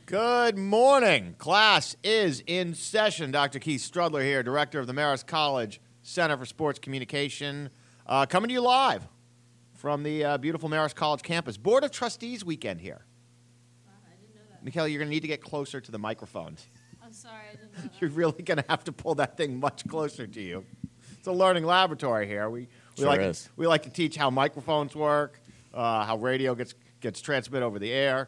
Good morning. Class is in session. Dr. Keith Strudler here, director of the Marist College Center for Sports Communication, coming to you live from the beautiful Marist College campus. Board of Trustees weekend here. I didn't know that. Mikhail, you're going to need to get closer to the microphone. I'm sorry, I didn't know that. You're really going to have to pull that thing much closer to you. It's a learning laboratory here. We like to teach how microphones work, how radio gets transmitted over the air.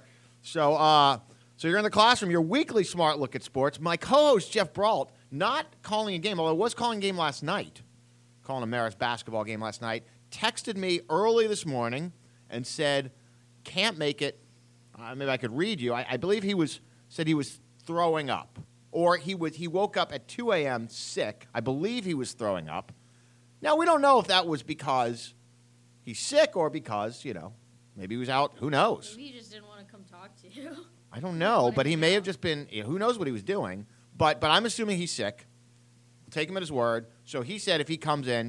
So you're in the classroom, your weekly Smart Look at Sports. My co-host, Jeff Brault, not calling a game, although I was calling a game last night, calling a Marist basketball game last night, texted me early this morning and said, can't make it. Maybe I could read you. I believe said he was throwing up. Or he woke up at 2 a.m. sick. I believe he was throwing up. Now, we don't know if that was because he's sick or because, maybe he was out. Who knows? Maybe he just didn't want to come talk to you. I don't know, but he may have just been, who knows what he was doing. But I'm assuming he's sick. We'll take him at his word. So he said if he comes in,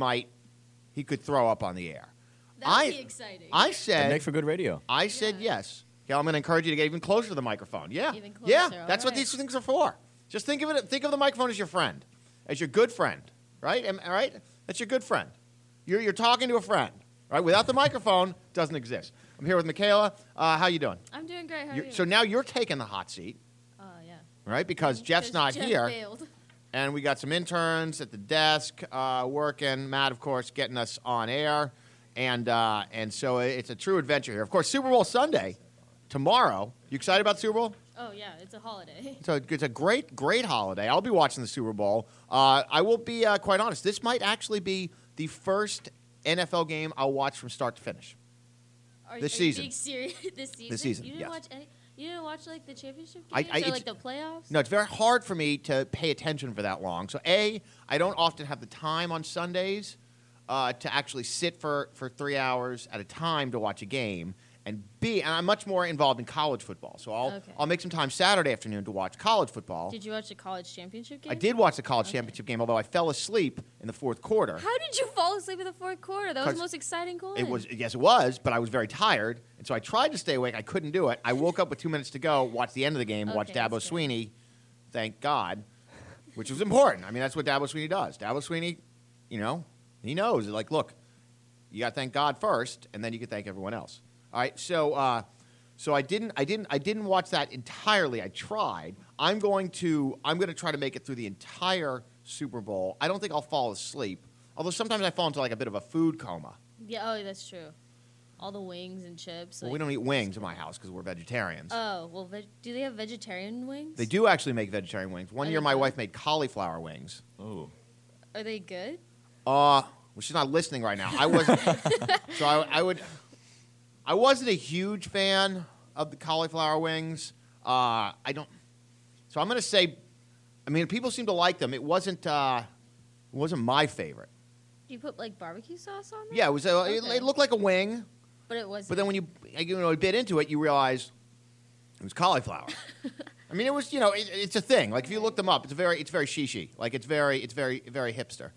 he could throw up on the air. That'd be exciting. I said. That'd make for good radio. I said yes. Okay, I'm going to encourage you to get even closer to the microphone. Yeah. Even closer, Yeah, that's all what right. these things are for. Just think of the microphone as your friend, as your good friend, right? All right? That's your good friend. You're talking to a friend, right? Without the microphone, it doesn't exist. I'm here with Michaela. How you doing? I'm doing great. How are you? So now you're taking the hot seat, Yeah. right? Because Jeff's not Jeff here, failed. and we got some interns at the desk working. Matt, of course, getting us on air, and so it's a true adventure here. Of course, Super Bowl Sunday tomorrow. You excited about the Super Bowl? Oh, yeah, it's a holiday. So it's a great holiday. I'll be watching the Super Bowl. I will be quite honest. This might actually be the first NFL game I'll watch from start to finish. This season. Being serious? This season? This season, You didn't yes. watch any? You didn't watch like the championship I- games or it's- like the playoffs? No, it's very hard for me to pay attention for that long. So, A, I don't often have the time on Sundays to actually sit for 3 hours at a time to watch a game. And B, and I'm much more involved in college football. So I'll make some time Saturday afternoon to watch college football. Did you watch the college championship game? I did watch the college championship game, although I fell asleep in the fourth quarter. How did you fall asleep in the fourth quarter? That was 'Cause the most exciting goal. It was, but I was very tired, and so I tried to stay awake. I couldn't do it. I woke up with 2 minutes to go, watched the end of the game, watched Okay, Dabo that's good. Sweeney, thank God, which was important. I mean, that's what Dabo Sweeney does. Dabo Sweeney, he knows. Like, look, you got to thank God first, and then you can thank everyone else. All right, so I didn't watch that entirely. I tried. I'm going to try to make it through the entire Super Bowl. I don't think I'll fall asleep, although sometimes I fall into like a bit of a food coma. Yeah, oh, that's true. All the wings and chips. Well, we don't eat wings in my house because we're vegetarians. Oh, well, do they have vegetarian wings? They do actually make vegetarian wings. One Are year, they my good? wife made cauliflower wings. Oh. Are they good? Well, she's not listening right now. I wasn't. So I wasn't a huge fan of the cauliflower wings. I don't. So I'm going to say, I mean, people seem to like them. It wasn't my favorite. Do you put like barbecue sauce on them? Yeah, it was. Okay. It looked like a wing, But it wasn't. but then when you bit into it, you realize it was cauliflower. I mean, it was. It's a thing. Like if you look them up, it's very shishi. Like it's very hipster.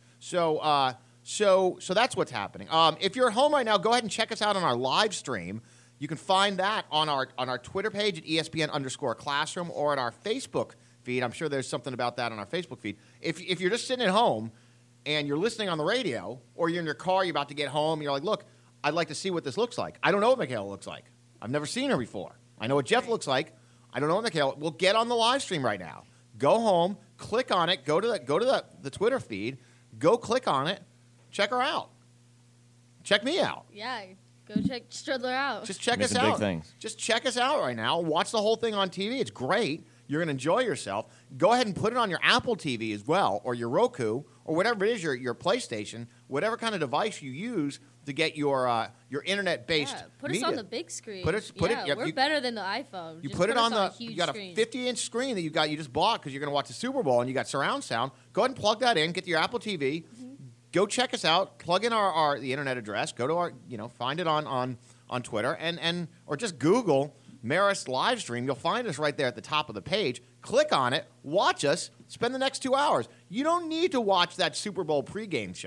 So that's what's happening. If you're at home right now, go ahead and check us out on our live stream. You can find that on our Twitter page at ESPN_classroom or at our Facebook feed. I'm sure there's something about that on our Facebook feed. If you're just sitting at home and you're listening on the radio, or you're in your car, you're about to get home, you're like, look, I'd like to see what this looks like. I don't know what Michaela looks like. I've never seen her before. I know what Jeff looks like. I don't know what Michaela. We'll get on the live stream right now. Go home, click on it, go to the Twitter feed, go click on it, check her out. Check me out. Yeah, go check Strudler out. Just check us Missing big out. things. Just check us out right now. Watch the whole thing on TV. It's great. You're going to enjoy yourself. Go ahead and put it on your Apple TV as well, or your Roku, or whatever it is, your PlayStation, whatever kind of device you use to get your internet-based Yeah, put media. us on the big screen. We're better than the iPhone. You Just put it on us the. huge You got screen. a 50-inch screen that you just bought because you're going to watch the Super Bowl, and you got surround sound. Go ahead and plug that in. Get to your Apple TV. Mm-hmm. Go check us out. Plug in the internet address. Go to our find it on Twitter and or just Google Marist live stream. You'll find us right there at the top of the page. Click on it. Watch us. Spend the next 2 hours. You don't need to watch that Super Bowl pregame show.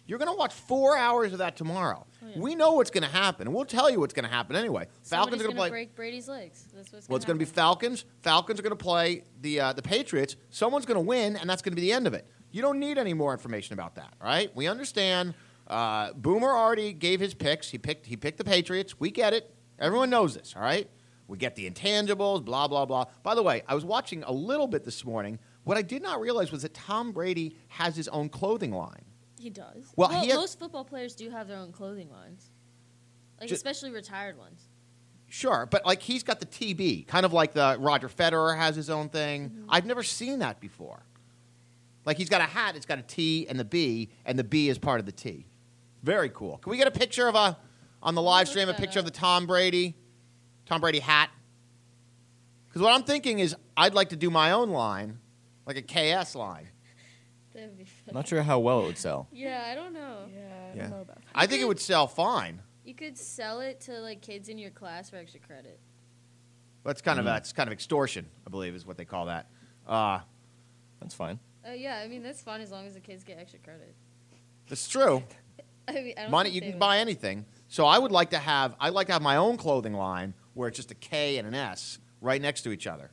You're going to watch 4 hours of that tomorrow. Oh, yeah. We know what's going to happen, and we'll tell you what's going to happen anyway. Falcons are going to play. Break Brady's legs. That's what's Well, it's going to be Falcons. Falcons are going to play the Patriots. Someone's going to win, and that's going to be the end of it. You don't need any more information about that, right? We understand. Boomer already gave his picks. He picked the Patriots. We get it. Everyone knows this, all right? We get the intangibles, blah, blah, blah. By the way, I was watching a little bit this morning. What I did not realize was that Tom Brady has his own clothing line. He does. Well, most football players do have their own clothing lines, especially retired ones. Sure, but like he's got the TB, kind of like the Roger Federer has his own thing. Mm-hmm. I've never seen that before. Like he's got a hat, it's got a T and the B is part of the T. Very cool. Can we get a picture of on the live stream, a picture of the Tom Brady hat? Because what I'm thinking is I'd like to do my own line, like a KS line. That'd be fun. I'm not sure how well it would sell. Yeah, I don't know. Yeah, I don't know about that. I think it would sell fine. You could sell it to like kids in your class for extra credit. That's kind of extortion, I believe, is what they call that. That's fine. Yeah, I mean that's fun as long as the kids get extra credit. It's true. I mean, I don't Money, think you they can would. buy anything. So I'd like to have my own clothing line where it's just a K and an S right next to each other.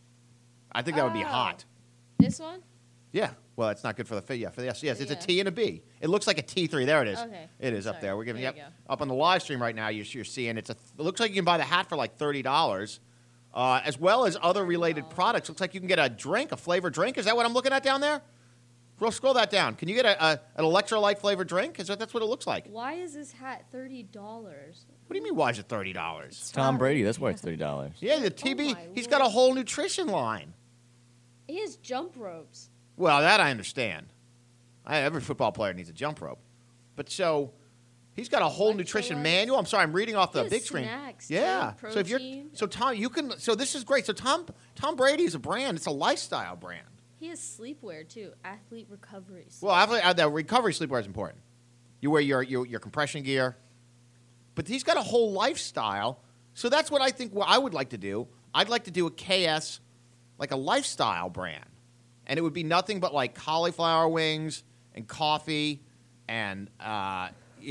I think that would be Oh. hot. This one? Yeah. Well, it's not good for the fit. Yeah, for the S. Yes, it's a Yeah. T and a B. It looks like a T3. There it is. Okay. It is up Sorry. there. We're giving There you you go. up on the live stream right now. You're seeing it looks like you can buy the hat for like $30, as well as other related products. Looks like you can get a flavored drink. Is that what I'm looking at down there? Scroll that down. Can you get an electrolyte flavored drink? That's what it looks like? Why is this hat $30? What do you mean? Why is it $30? It's Tom Brady. That's why it's $30. Yeah, the TB. my He's got a whole nutrition line. He has jump ropes. Well, that I understand. Every football player needs a jump rope, but so he's got a whole nutrition Electrolytes. manual. I'm sorry, I'm reading off the He has big screen. snacks, Yeah. too, So if you're protein. Tom, you can. So this is great. So Tom Brady is a brand. It's a lifestyle brand. He has sleepwear too. Athlete recovery. Well, the recovery sleepwear is important. You wear your compression gear, but he's got a whole lifestyle. So that's what I think. What I would like to do. I'd like to do a KS, like a lifestyle brand, and it would be nothing but like cauliflower wings and coffee, and I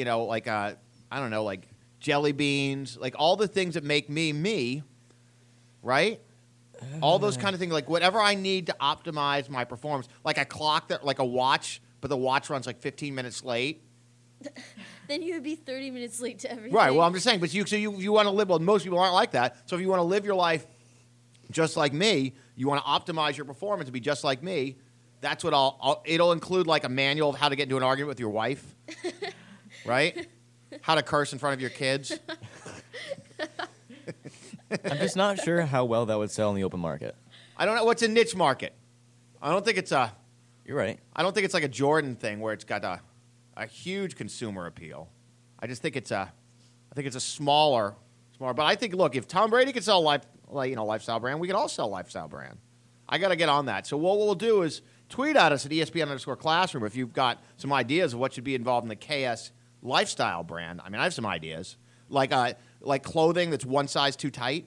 don't know, like jelly beans, like all the things that make me, right? All those kind of things, like whatever I need to optimize my performance, like a clock like a watch, but the watch runs like 15 minutes late. Then you would be 30 minutes late to everything. Right. Well, I'm just saying, but you want to live. Well, most people aren't like that. So if you want to live your life just like me, you want to optimize your performance to be just like me. That's what it'll include like a manual of how to get into an argument with your wife, right? How to curse in front of your kids. I'm just not sure how well that would sell in the open market. I don't know what's a niche market. I don't think it's You're right. like a Jordan thing where it's got a huge consumer appeal. I just think it's a smaller. But I think, look, if Tom Brady could sell lifestyle brand, we can all sell lifestyle brand. I got to get on that. So what we'll do is tweet at us at ESPN_Classroom if you've got some ideas of what should be involved in the KS lifestyle brand. I mean, I have some ideas, like clothing that's one size too tight,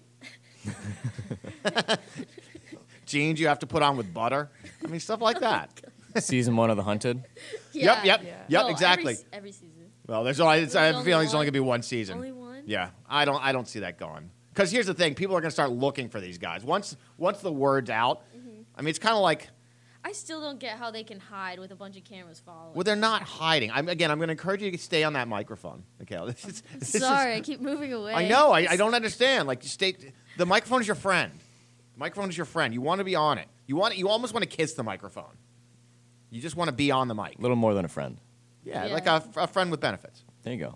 jeans you have to put on with butter. I mean, stuff like that. Season 1 of The Hunted. Yeah. Yep, No, exactly. Every season. Well, I have a only feeling it's only one? going to be one season. Only one? Yeah, I don't see that going. Because here's the thing: people are going to start looking for these guys once the word's out. Mm-hmm. I mean, it's kind of like, I still don't get how they can hide with a bunch of cameras following. well, they're not hiding. I'm going to encourage you to stay on that microphone, Mikhail. This is- Sorry, I keep moving away. I know. I don't understand. Like, you stay. The microphone is your friend. The microphone is your friend. You want to be on it. You almost want to kiss the microphone. You just want to be on the mic. A little more than a friend. Yeah, Yeah. like a friend with benefits. There you go.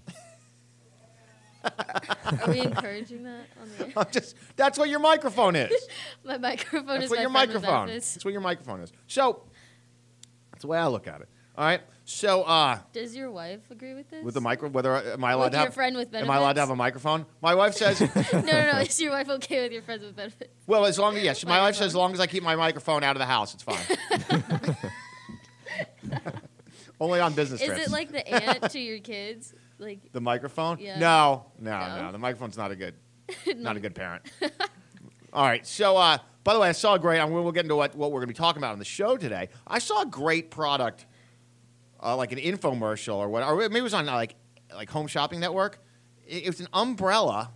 Are we encouraging that on the air? That's what your microphone is. My microphone That's is what my your friend with microphone. benefits. That's what your microphone is. So that's the way I look at it. All right. So Does your wife agree with this? with the micro, whether am I allowed With to your have friend with am I allowed to benefits? have a microphone? My wife says, No. Is your wife okay with your friends with benefits? well, as long as yes, my wife says as Microphone. long as I keep my microphone out of the house, it's fine. Only on business Is trips. it like the aunt to your kids? Like, the microphone? Yeah. No. No? The microphone's not a good parent. All right. So, by the way, I saw a great. We'll get into what we're going to be talking about on the show today. I saw a great product like an infomercial or what, or maybe it was on like Home Shopping Network. It was an umbrella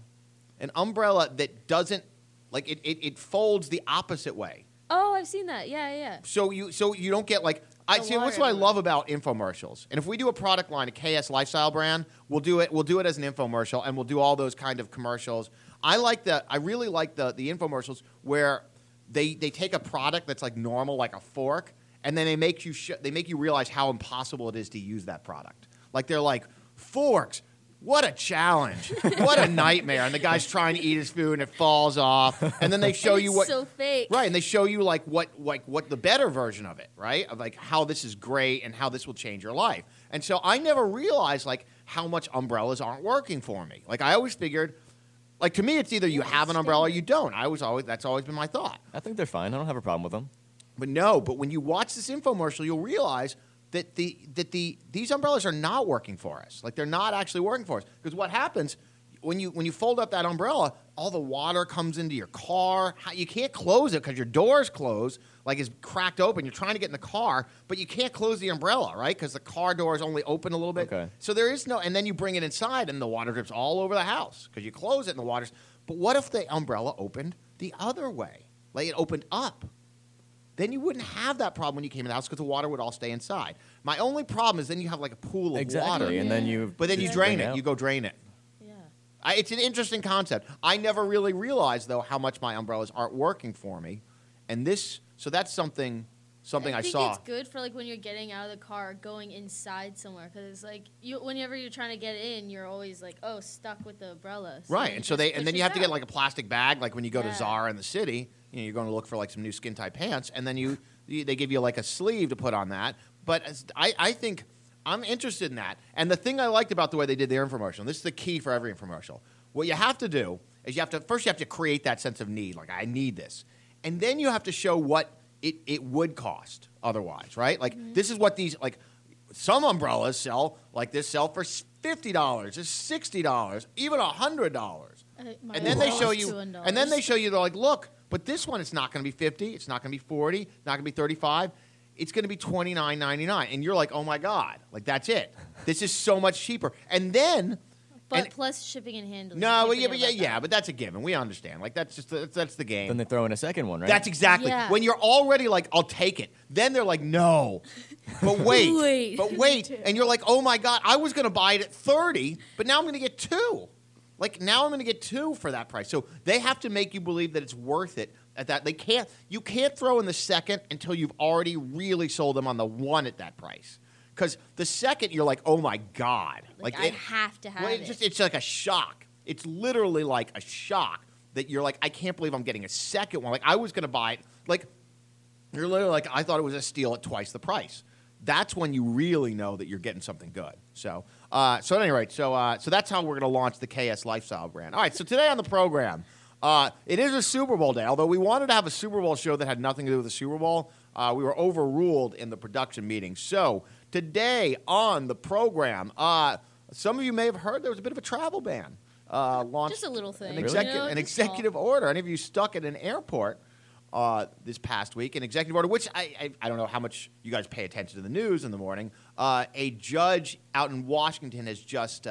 that doesn't like it folds the opposite way. Oh, I've seen that. Yeah. So you don't get like I The see. What's water what I everywhere. love about infomercials. And if we do a product line, a KS lifestyle brand, we'll do it as an infomercial, and we'll do all those kind of commercials. I really like the infomercials where they take a product that's like normal, like a fork, and then they make you realize how impossible it is to use that product. Like they're like, forks, what a challenge, what a nightmare, and the guy's trying to eat his food and it falls off, and then they show And you it's what so fake. right, and they show you like what the better version of it, right, of like how this is great and how this will change your life. And so I never realized like how much umbrellas aren't working for me. Like I always figured. Like to me, it's either you have an umbrella or you don't. That's always been my thought. I think they're fine. I don't have a problem with them. But when you watch this infomercial, you'll realize that these umbrellas are not working for us. Like they're not actually working for us. Because what happens when you fold up that umbrella, all the water comes into your car. You can't close it because your door's closed, like it's cracked open. You're trying to get in the car, but you can't close the umbrella, right? Because the car door is only open a little bit. Okay. So there is no, and then you bring it inside, and the water drips all over the house because you close it, and the water's. But what if the umbrella opened the other way, like it opened up? Then you wouldn't have that problem when you came in the house because the water would all stay inside. My only problem is then you have like a pool of Exactly, water, and then you. but then you just drain bring it. out. You go drain it. Yeah. It's an interesting concept. I never really realized though how much my umbrellas aren't working for me, and this. So that's something I think saw. it's good for like when you're getting out of the car, going inside somewhere, because it's like whenever you're trying to get in, you're always like, oh, stuck with the umbrella. Right, then and it so just and then you pushes have to get out. like a plastic bag, like when you go to Yeah. Zara in the city, you're going to look for like some new skin tight pants, and then they give you like a sleeve to put on that. But I think I'm interested in that, and the thing I liked about the way they did their infomercial, and this is the key for every infomercial. What you have to do is you have to create that sense of need, like I need this, and then you have to show what it would cost otherwise, right? Like this is what these like. Some umbrellas sell like this sell for $50, $60, even $100. My And then they umbrella show was you, $200. and then they show you. They're like, look, but this one, it's not going to be 50. It's not going to be 40. It's not going to be 35. It's going to be $29.99. And you're like, oh my god, like that's it. This is so much cheaper. And then, But plus shipping and handling. no, You can't forget about that. but that's a given. We understand. Like that's the game. Then they throw in a second one, right? That's exactly Yeah. when you're already like, I'll take it. Then they're like, no, but wait, Wait. and you're like, oh my god, I was going to buy it at 30, but now I'm going to get 2. Like now I'm going to get 2 for that price. So they have to make you believe that it's worth it. At that, you can't throw in the second until you've already really sold them on the one at that price. Because the second you're like, oh my god, Like, I have to have well, it. it's like a shock. It's literally like a shock that you're like, I can't believe I'm getting a second one. Like I was going to buy it. Like you're literally like, I thought it was a steal at twice the price. That's when you really know that you're getting something good. So at any rate, so that's how we're going to launch the KS Lifestyle brand. All right. So today on the program, it is a Super Bowl day. Although we wanted to have a Super Bowl show that had nothing to do with the Super Bowl, we were overruled in the production meeting. So today on the program, some of you may have heard there was a bit of a travel ban launched. Just a little thing. An, Really? an Just small. executive order. Any of you stuck at an airport this past week? An executive order, which I don't know how much you guys pay attention to the news in the morning. A judge out in Washington has just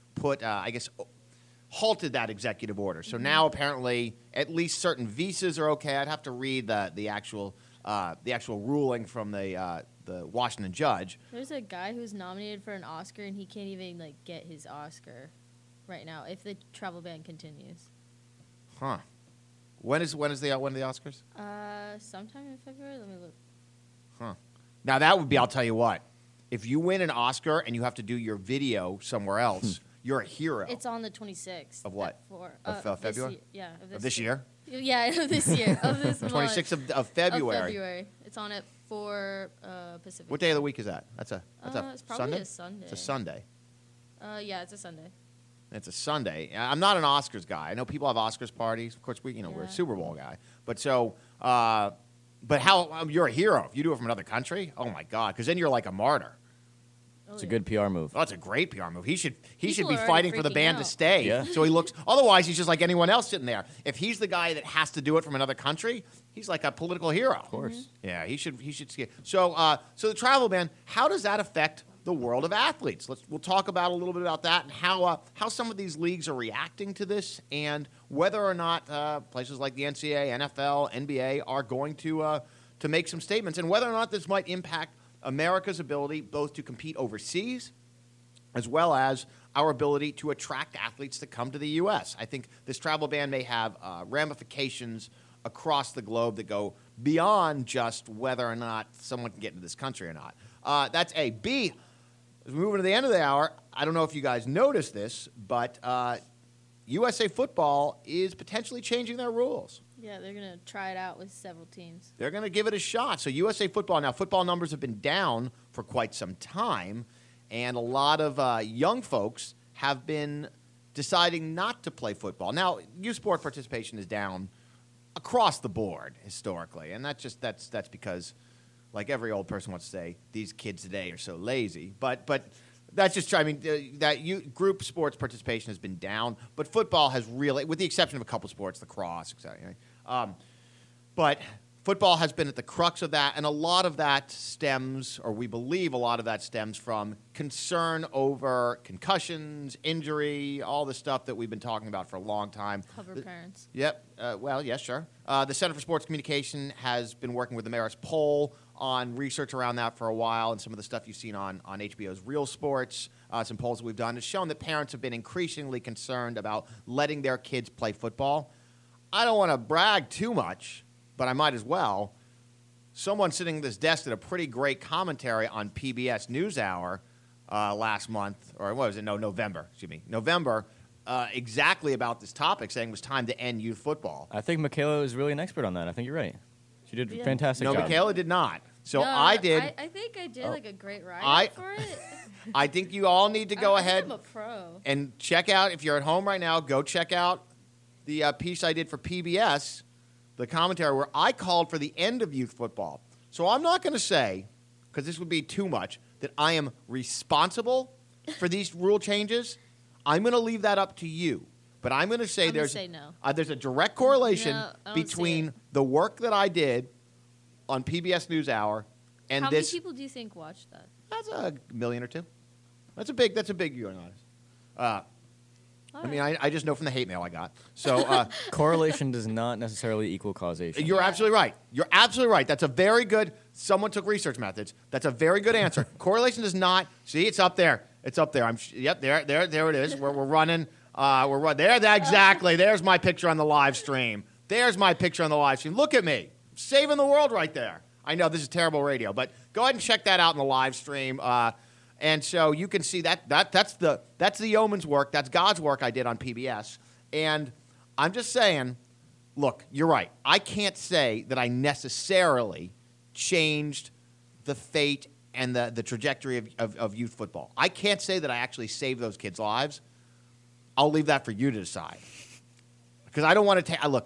halted that executive order. So now apparently at least certain visas are okay. I'd have to read the actual ruling from the Washington judge. There's a guy who's nominated for an Oscar and he can't even like get his Oscar right now if the travel ban continues. Huh. When are the Oscars? Sometime in February. Let me look. Huh. Now that would be, I'll tell you what, if you win an Oscar and you have to do your video somewhere else, you're a hero. It's on the 26th. Of what? Of this February? Yeah, Of this year? Yeah, of this year. Of this month. 26th of February. Of February. It's on at 4 Pacific. What day of the week is that? That's a It's probably Sunday? a Sunday. It's a Sunday. Yeah, it's a Sunday. It's a Sunday. I'm not an Oscars guy. I know people have Oscars parties. Of course, we're a Yeah. Super Bowl guy. But but how you're a hero if you do it from another country? Oh my God! Because then you're like a martyr. It's a good PR move. Oh, it's a great PR move. He should People be are already fighting for the freaking band to out. stay. Yeah. So he looks. Otherwise, he's just like anyone else sitting there. If he's the guy that has to do it from another country, he's like a political hero. Of course. Yeah, he should. So the travel ban. How does that affect the world of athletes? We'll talk about a little bit about that and how some of these leagues are reacting to this, and whether or not places like the NCAA, NFL, NBA are going to make some statements, and whether or not this might impact America's ability both to compete overseas as well as our ability to attract athletes to come to the U.S. I think this travel ban may have ramifications across the globe that go beyond just whether or not someone can get into this country or not. That's A. B, as we move into the end of the hour, I don't know if you guys noticed this, but USA Football is potentially changing their rules. Yeah, they're going to try it out with several teams. They're going to give it a shot. So USA Football, now football numbers have been down for quite some time, and a lot of young folks have been deciding not to play football. Now, youth sport participation is down across the board historically, and that's because, like every old person wants to say, these kids today are so lazy. But that's just true. I mean, group sports participation has been down, but football has really, with the exception of a couple sports, lacrosse, etc. But football has been at the crux of that, and a lot of that stems, or we believe a lot of that stems from concern over concussions, injury, all the stuff that we've been talking about for a long time. Cover parents. Yep. Yes, sure. The Center for Sports Communication has been working with the Marist Poll on research around that for a while, and some of the stuff you've seen on HBO's Real Sports, some polls that we've done, has shown that parents have been increasingly concerned about letting their kids play football. I don't want to brag too much, but I might as well. Someone sitting at this desk did a pretty great commentary on PBS NewsHour last month, or what was it? No, November. Excuse me, November. Exactly about this topic, saying it was time to end youth football. I think Michaela is really an expert on that. I think you're right. She did a Yeah. fantastic No, job. Michaela did not. So No, I did. I think I did like a great I- write-up for it. I think you all need to go I think ahead I'm a pro. and check out, if you're at home right now, go check out the piece I did for PBS, the commentary where I called for the end of youth football. So I'm not going to say, because this would be too much, that I am responsible for these rule changes. I'm going to leave that up to you. But I'm going to say I'm gonna there's say no. There's a direct correlation No, I don't see between it. the work that I did on PBS NewsHour and How this. many people do you think watch that? That's a million or two. That's a big viewing audience. I mean, I just know from the hate mail I got. So Correlation does not necessarily equal causation. you're absolutely right. You're absolutely right. That's a very good. Someone took research methods. That's a very good answer. Correlation does not. See, it's up there. It's up there. Yep. There it is. We're running. There. Exactly. There's my picture on the live stream. There's my picture on the live stream. Look at me, saving the world right there. I know this is terrible radio, but go ahead and check that out in the live stream. And so you can see that's the yeoman's work. That's God's work I did on PBS. And I'm just saying, look, you're right. I can't say that I necessarily changed the fate and the trajectory of youth football. I can't say that I actually saved those kids' lives. I'll leave that for you to decide. Because I don't want to take... Look,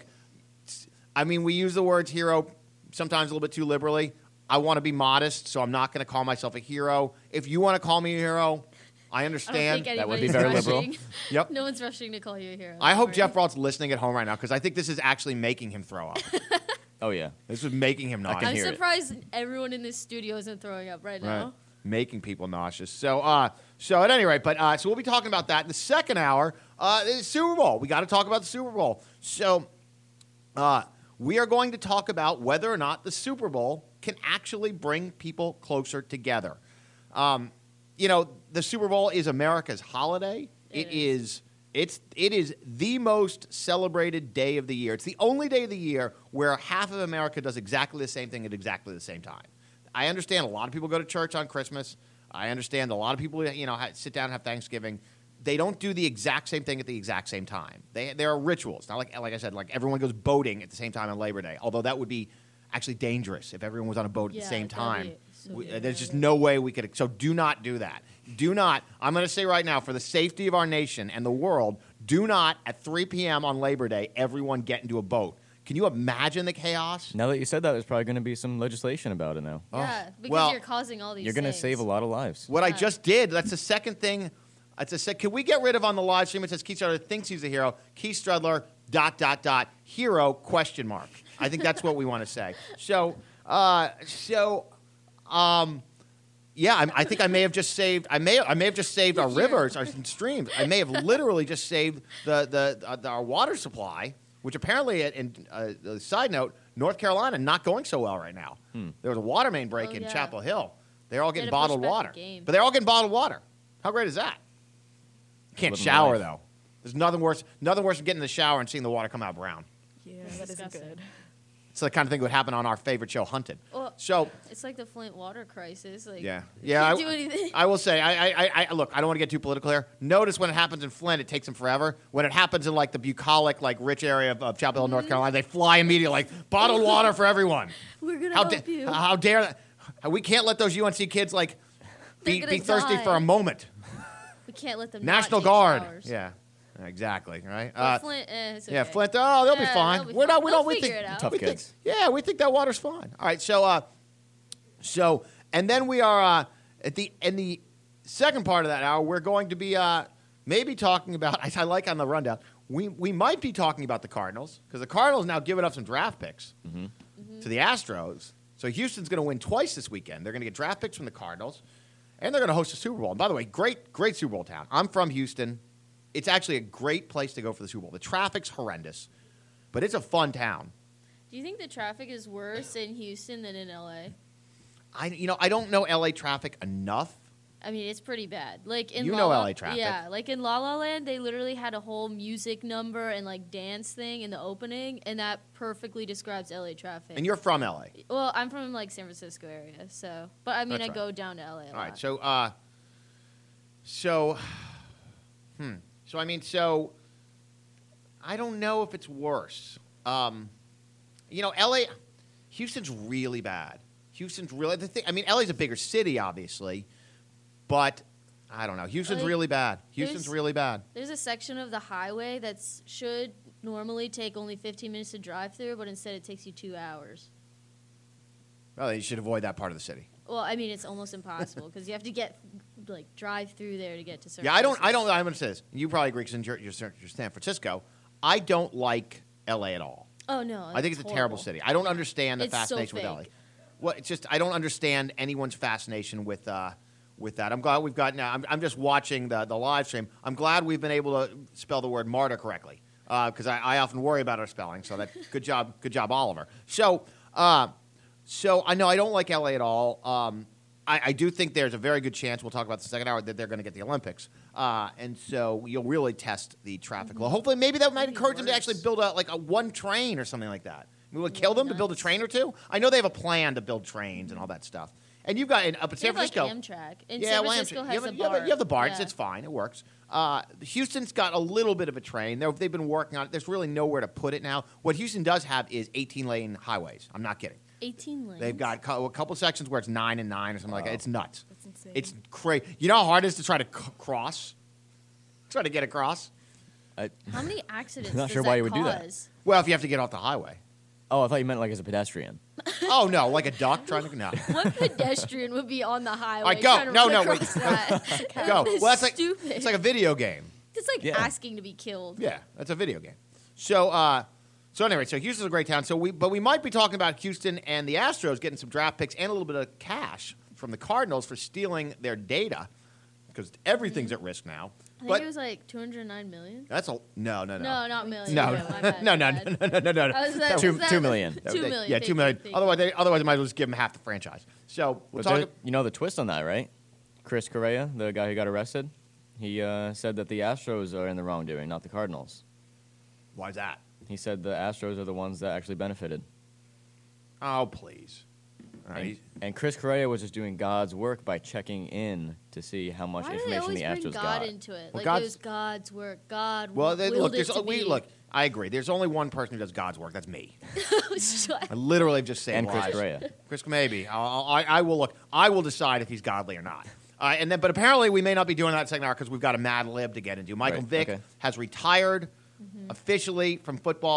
I mean, we use the words hero sometimes a little bit too liberally. I want to be modest, so I'm not going to call myself a hero. If you want to call me a hero, I I understand. don't think That would be anybody's very rushing. liberal. Yep. No one's rushing to call you a hero. I Don't hope worry. Jeff Brault's listening at home right now, because I think this is actually making him throw up. Oh, yeah. This is making him I can nauseous. I'm hear it. surprised everyone in this studio isn't throwing up right now. Right. Making people nauseous. So at any rate, so we'll be talking about that in the second hour. The Super Bowl. We got to talk about the Super Bowl. So we are going to talk about whether or not the Super Bowl can actually bring people closer together. The Super Bowl is America's holiday. It is the most celebrated day of the year. It's the only day of the year where half of America does exactly the same thing at exactly the same time. I understand a lot of people go to church on Christmas. I understand a lot of people, sit down and have Thanksgiving. They don't do the exact same thing at the exact same time. There are rituals. Not like I said, like everyone goes boating at the same time on Labor Day, although that would be actually dangerous if everyone was on a boat at the Yeah, same that'd time. be so There's just weird. no way we could. So do not do that. Do not. I'm going to say right now, for the safety of our nation and the world, do not at 3 p.m. on Labor Day, everyone get into a boat. Can you imagine the chaos? Now that you said that, there's probably going to be some legislation about it now. Yeah, because well, you're causing all these You're going to things. save a lot of lives. What I Yeah. just did, that's the second thing. Can we get rid of on the live stream? It says Keith Strudler thinks he's a hero. Keith Strudler, ... hero, ? I think that's what we want to say. Yeah, I think I may have just saved. I may have just saved our rivers, our streams. I may have literally just saved our water supply, which apparently, side note, North Carolina not going so well right now. There was a water main break in yeah. Chapel Hill. They're all They getting had to push bottled back the water, game. but they're all getting bottled water. How great is that? You can't Living shower life. though. There's nothing worse. Nothing worse than getting in the shower and seeing the water come out brown. Yeah, It's that isn't disgusting. good. It's the kind of thing that would happen on our favorite show, Hunted. Well, So it's like the Flint water crisis. Like, yeah, you yeah. can't do anything. I will say, I look. I don't want to get too political here. Notice when it happens in Flint, it takes them forever. When it happens in like the bucolic, like rich area of Chapel Hill, North Carolina, they fly immediately, like bottled water for everyone. We're gonna How, help you. how dare that? We can't let those UNC kids like be They're gonna thirsty die. for a moment. We can't let them. National not take Guard. showers. Yeah, exactly. Right. But Flint, it's okay. Yeah, Flint. Oh, they'll be Yeah, fine. they'll be We're not. fine. We They'll don't. We figure think. it out. Tough we think- kids. yeah, we think that water's fine. All right. So, and then we are in the second part of that hour. We're going to be maybe talking about. I like on the rundown. We might be talking about the Cardinals because the Cardinals now giving up some draft picks to the Astros. So Houston's going to win twice this weekend. They're going to get draft picks from the Cardinals, and they're going to host a Super Bowl. And by the way, great Super Bowl town. I'm from Houston. It's actually a great place to go for the Super Bowl. The traffic's horrendous, but it's a fun town. Do you think the traffic is worse in Houston than in LA? I don't know LA traffic enough. I mean, it's pretty bad. Like in You La know La, LA traffic. Yeah, like in La La Land, they literally had a whole music number and like dance thing in the opening, and that perfectly describes LA traffic. And you're from LA. Well, I'm from like San Francisco area, so but I mean, That's I right. go down to LA a lot. All right, so I don't know if it's worse. LA, Houston's really bad. Houston's really LA's a bigger city, obviously, but I don't know. Houston's Like, really bad. Houston's there's- really bad. There's a section of the highway that should normally take only 15 minutes to drive through, but instead it takes you 2 hours. Well, you should avoid that part of the city. Well, I mean, it's almost impossible because you have to drive through there to get to certain Yeah, I'm places. going to say this. You probably agree because you're San Francisco. I don't like LA at all. Oh no, I think it's a terrible horrible. city. I don't understand the It's so fascination with LA. fake. Well, it's just I don't understand anyone's fascination with that. I'm glad we've got now. I'm just watching the live stream. I'm glad we've been able to spell the word martyr correctly because I often worry about our spelling. So that good job, Oliver. So I know I don't like LA at all. I do think there's a very good chance we'll talk about the second hour that they're going to get the Olympics, and so you'll really test the traffic law. Hopefully, maybe that might Maybe encourage them to worse. actually build a one train or something like that. We would Yeah, kill them to build a nuts. train or two. I know they have a plan to build trains and all that stuff. And you've got up in They San have, like, Francisco. Amtrak. And Yeah, San well, Francisco Amtrak. has you a have, BART. you have the BARTs. Yeah. It's fine. It works. Houston's got a little bit of a train. They've been working on it. There's really nowhere to put it now. What Houston does have is 18-lane highways. I'm not kidding. 18 lanes. They've got a couple sections where it's 9 and 9 or something like that. It's nuts. That's insane. It's crazy. You know how hard it is to try to cross? Try to get across? How many accidents Not does sure that why you would do that. cause? Well, if you have to get off the highway. Oh, I thought you meant like as a pedestrian. Oh, no, like a duck trying to... No. What pedestrian would be on the highway All right, go. trying to No, run no, wait. across that? Go. It's Well, that's like stupid. it's like a video game. It's like Yeah. asking to be killed. Yeah, that's a video game. So anyway, so Houston's a great town. But we might be talking about Houston and the Astros getting some draft picks and a little bit of cash from the Cardinals for stealing their data because everything's at risk now. I think But it was like 209 million. that's no. No, not million. No, Okay, my bad, no, my no, bad. no, no, no, no, no. I was like, Two- is that- 2 million. 2 million. Yeah, thank 2 million. you, thank Otherwise, I might as well just give them half the franchise. So we'll But talk. you know the twist on that, right? Chris Correa, the guy who got arrested, he said that the Astros are in the wrongdoing, not the Cardinals. Why's that? He said the Astros are the ones that actually benefited. Oh, please. All right. And Chris Correa was just doing God's work by checking in to see how much Why do they information always the bring Astros God got. into it? Well, Like God's- it was God's work. God Well, willed look. it to be. Look. I agree. There's only one person who does God's work. That's me. Shut I literally just say And Chris lies. Correa. Chris, maybe. I will look. I will decide if he's godly or not. But apparently we may not be doing that second hour because we've got a Mad Lib to get into. Michael Right, Vick okay. has retired officially from football.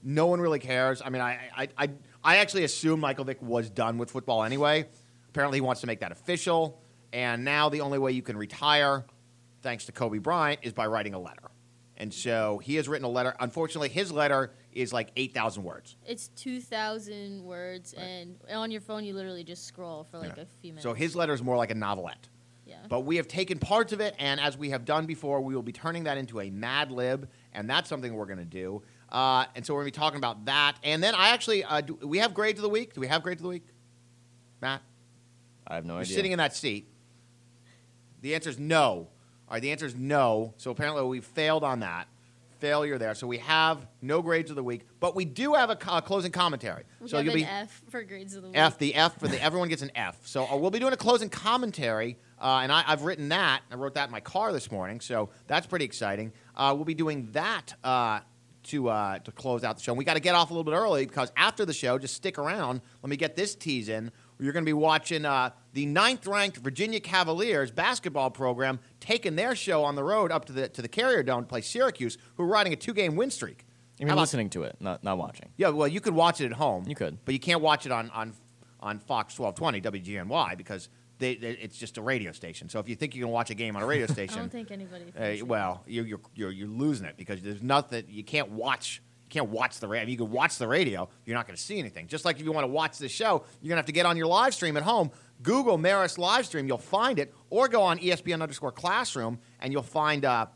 No one really cares. I mean, I actually assumed Michael Vick was done with football anyway. Apparently, he wants to make that official. And now the only way you can retire, thanks to Kobe Bryant, is by writing a letter. And so he has written a letter. Unfortunately, his letter is like 8,000 words. It's 2,000 words, and on your phone you literally just scroll for like a few minutes. So his letter is more like a novelette. Yeah. But we have taken parts of it, and as we have done before, we will be turning that into a Mad Lib, and that's something we're going to do. And so we're going to be talking about that. And then I actually, do we have grades of the week? Do we have grades of the week? Matt? I have no You're idea. sitting in that seat. The answer is no. All right, the answer is no. So apparently we failed on that. Failure there. So we have no grades of the week, but we do have a closing commentary. We so have you'll an be F for grades of the week. F for the everyone gets an F. So we'll be doing a closing commentary, and I've written that. I wrote that in my car this morning, so that's pretty exciting. We'll be doing that to close out the show. And we got to get off a little bit early because after the show, just stick around. Let me get this tease in. You're going to be watching the 9th-ranked Virginia Cavaliers basketball program taking their show on the road up to the Carrier Dome to play Syracuse, who are riding a 2-game win streak. I mean, listening to it, not watching. Yeah, well, you could watch it at home. You could. But you can't watch it on Fox 1220, WGNY, because it's just a radio station. So if you think you can watch a game on a radio station, I don't think anybody thinks it. well, you're losing it because there's nothing you can't watch. You can't watch the radio. I mean, you can watch the radio. You're not going to see anything. Just like if you want to watch this show, you're going to have to get on your live stream at home. Google Marist live stream. You'll find it, or go on ESPN_Classroom, and you'll find the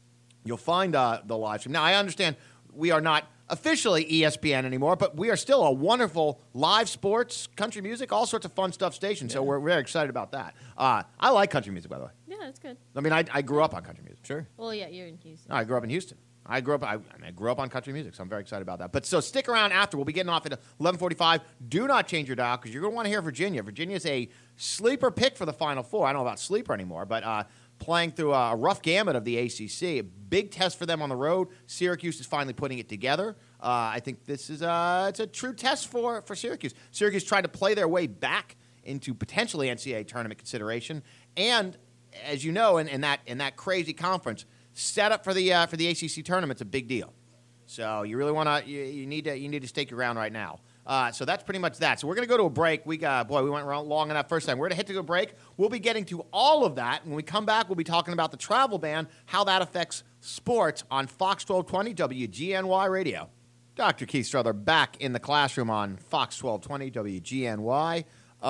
live stream. Now, I understand we are not officially ESPN anymore, but we are still a wonderful live sports, country music, all sorts of fun stuff station. So we're very excited about that. I like country music, by the way. Yeah, that's good. I mean, I grew up on country music. Sure. Well, yeah, you're in Houston. No, I grew up in Houston. I grew up on country music, so I'm very excited about that. But so stick around after. We'll be getting off at 11:45. Do not change your dial because you're going to want to hear Virginia. Virginia's a sleeper pick for the Final Four. I don't know about sleeper anymore, but playing through a rough gamut of the ACC. A big test for them on the road. Syracuse is finally putting it together. I think this is it's a true test for Syracuse. Syracuse tried to play their way back into potentially NCAA tournament consideration, and as you know, in that crazy conference. Set up for the ACC tournament's a big deal, so you really want to you need to stake your ground right now. So that's pretty much that. So we're going to go to a break. We went long enough first time. We're going to hit to a break. We'll be getting to all of that. When we come back, we'll be talking about the travel ban, how that affects sports on Fox 1220 WGNY Radio. Dr. Keith Strother back in the classroom on Fox 1220 WGNY.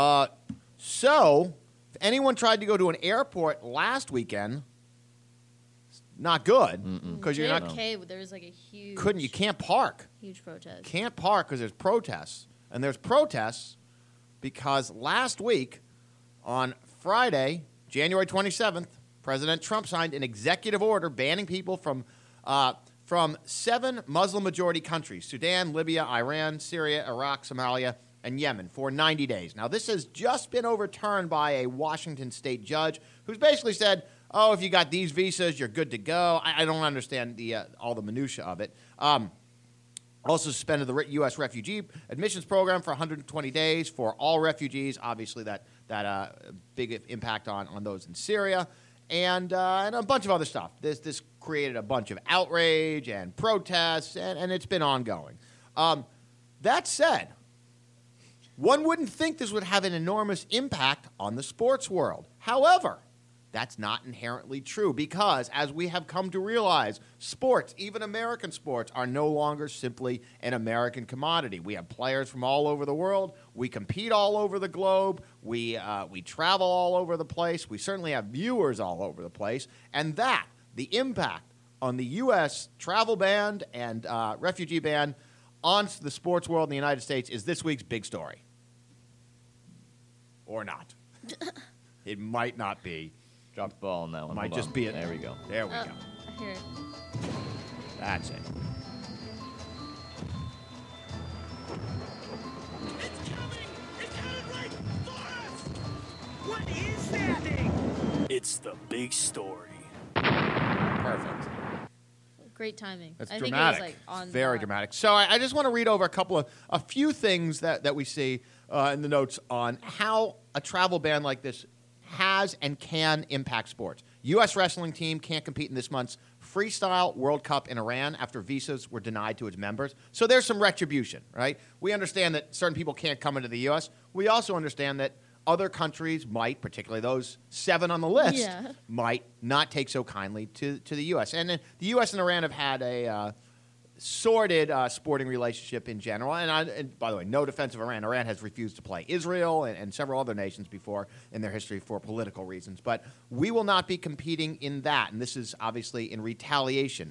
So if anyone tried to go to an airport last weekend. Not good because you're not. JFK, there was like a huge. You can't park. Huge protest. Can't park because there's protests, and there's protests because last week, on Friday, January 27th, President Trump signed an executive order banning people from 7 Muslim-majority countries: Sudan, Libya, Iran, Syria, Iraq, Somalia, and Yemen for 90 days. Now, this has just been overturned by a Washington state judge who's basically said. Oh, if you got these visas, you're good to go. I don't understand all the minutia of it. Also suspended the U.S. refugee admissions program for 120 days for all refugees. Obviously, that big impact on those in Syria, and a bunch of other stuff. This created a bunch of outrage and protests, and it's been ongoing. That said, one wouldn't think this would have an enormous impact on the sports world. However, that's not inherently true because, as we have come to realize, sports, even American sports, are no longer simply an American commodity. We have players from all over the world. We compete all over the globe. We travel all over the place. We certainly have viewers all over the place. And the impact on the U.S. travel ban and refugee ban on the sports world in the United States is this week's big story. Or not. It might not be. Drop the ball on that one. Might Hold just on. be it. There we go. There we go. I hear it. That's it. It's coming! It's headed right for us! What is that thing? It's the big story. Perfect. Great timing. That's I dramatic. think it was like on Very dramatic. So I just want to read over a few things that we see in the notes on how a travel ban like this has and can impact sports. U.S. wrestling team can't compete in this month's Freestyle World Cup in Iran after visas were denied to its members. So there's some retribution, right? We understand that certain people can't come into the U.S. We also understand that other countries might, particularly those 7 on the list, might not take so kindly to the U.S. And then the U.S. and Iran have had a sordid sporting relationship in general. And by the way, no defense of Iran. Iran has refused to play Israel and several other nations before in their history for political reasons. But we will not be competing in that. And this is obviously in retaliation.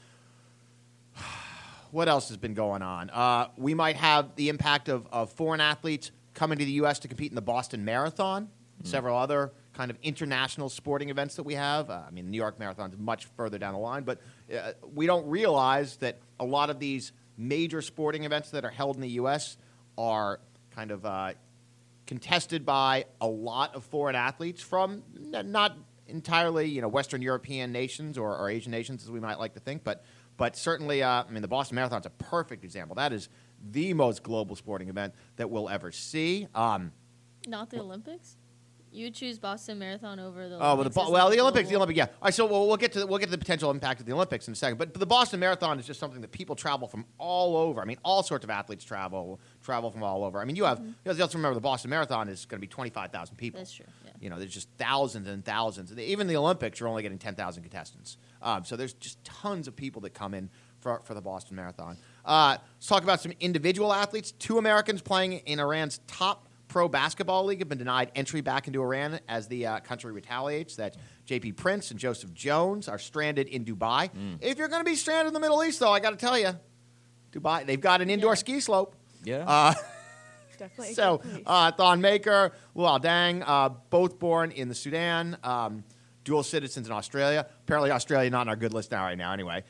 What else has been going on? We might have the impact of foreign athletes coming to the U.S. to compete in the Boston Marathon, several other kind of international sporting events that we have. I mean, the New York Marathon is much further down the line, but we don't realize that a lot of these major sporting events that are held in the U.S. are kind of contested by a lot of foreign athletes from not entirely, Western European nations or Asian nations, as we might like to think, but certainly, the Boston Marathon is a perfect example. That is the most global sporting event that we'll ever see. Not the Olympics? You would choose Boston Marathon over the Oh, Olympics? the Olympics, yeah. All right, so we'll get to the potential impact of the Olympics in a second. But the Boston Marathon is just something that people travel from all over. I mean, all sorts of athletes travel from all over. I mean, you have to remember the Boston Marathon is going to be 25,000 people. That's true. Yeah. There's just thousands and thousands. Even the Olympics, you're only getting 10,000 contestants. So there's just tons of people that come in for the Boston Marathon. Let's talk about some individual athletes. 2 Americans playing in Iran's top pro basketball league have been denied entry back into Iran as the country retaliates. That J.P. Prince and Joseph Jones are stranded in Dubai. If you're going to be stranded in the Middle East, though, I got to tell you, Dubai, they've got an indoor ski slope. Yeah. Definitely. So, Thon Maker, Lual Dang, both born in the Sudan, dual citizens in Australia. Apparently, Australia not on our good list now, right now, anyway.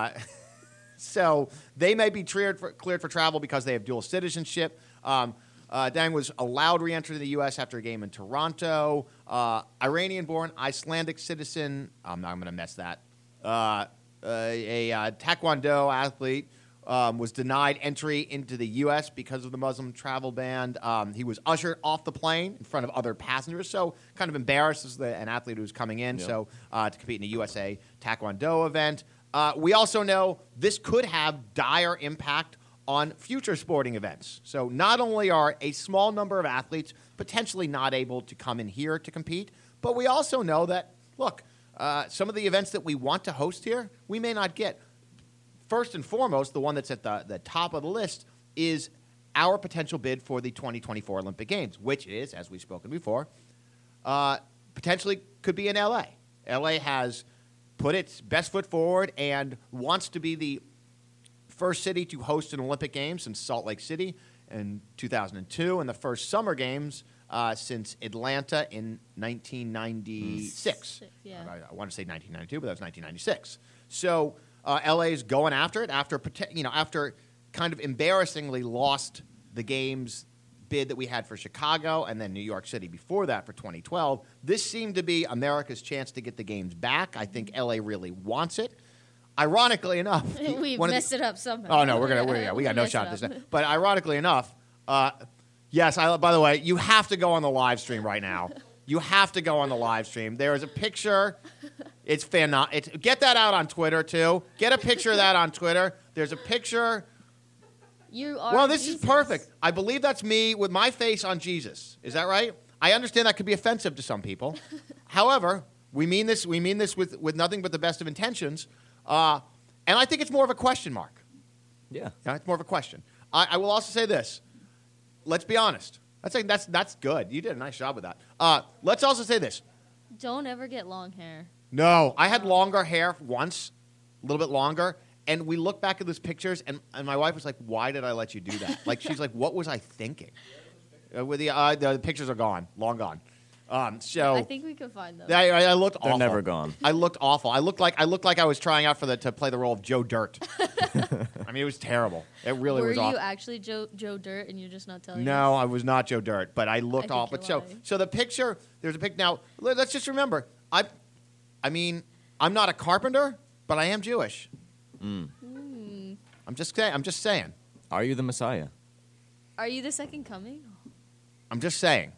So they may be cleared for travel because they have dual citizenship. Dang was allowed re-entry to the U.S. after a game in Toronto. Iranian-born Icelandic citizen. I'm going to mess that. A Taekwondo athlete was denied entry into the U.S. because of the Muslim travel ban. He was ushered off the plane in front of other passengers, so kind of embarrassed as an athlete who was coming in. Yep. So to compete in a USA Taekwondo event. We also know this could have dire impact on future sporting events. So not only are a small number of athletes potentially not able to come in here to compete, but we also know that, look, some of the events that we want to host here, we may not get. First and foremost, the one that's at the top of the list is our potential bid for the 2024 Olympic Games, which is, as we've spoken before, potentially could be in L.A. L.A. has put its best foot forward and wants to be the first city to host an Olympic Games since Salt Lake City in 2002, and the first Summer Games since Atlanta in 1996. Yeah. I want to say 1992, but that was 1996. So LA is going after it after kind of embarrassingly lost the Games bid that we had for Chicago and then New York City before that for 2012. This seemed to be America's chance to get the Games back. I think LA really wants it. Ironically enough, We've messed it up somehow. Oh no, we got no shot at this. But ironically enough, yes. By the way, you have to go on the live stream right now. You have to go on the live stream. There is a picture. It's get that out on Twitter too. Get a picture of that on Twitter. There's a picture. You are. Well, this Jesus. is perfect. I believe that's me with my face on Jesus. Is that right? I understand that could be offensive to some people. However, we mean this with nothing but the best of intentions. And I think it's more of a question mark. Yeah. It's more of a question. I will also say this. Let's be honest. That's good. You did a nice job with that. Let's also say this. Don't ever get long hair. No, I had longer hair once, a little bit longer, and we look back at those pictures, and my wife was like, "Why did I let you do that?" Like she's like, "What was I thinking?" With the pictures are gone, long gone. So I think we could find them. I looked awful. They're never gone. I looked awful. I looked like I was trying out to play the role of Joe Dirt. I mean, it was terrible. It really Were was you awful. actually Joe Dirt and you're just not telling No, us? I was not Joe Dirt, but I looked I think awful. you're lying. So the picture, there's a pic. Now let's just remember, I mean, I'm not a carpenter, but I am Jewish. I'm just saying. Are you the Messiah? Are you the second coming? I'm just saying.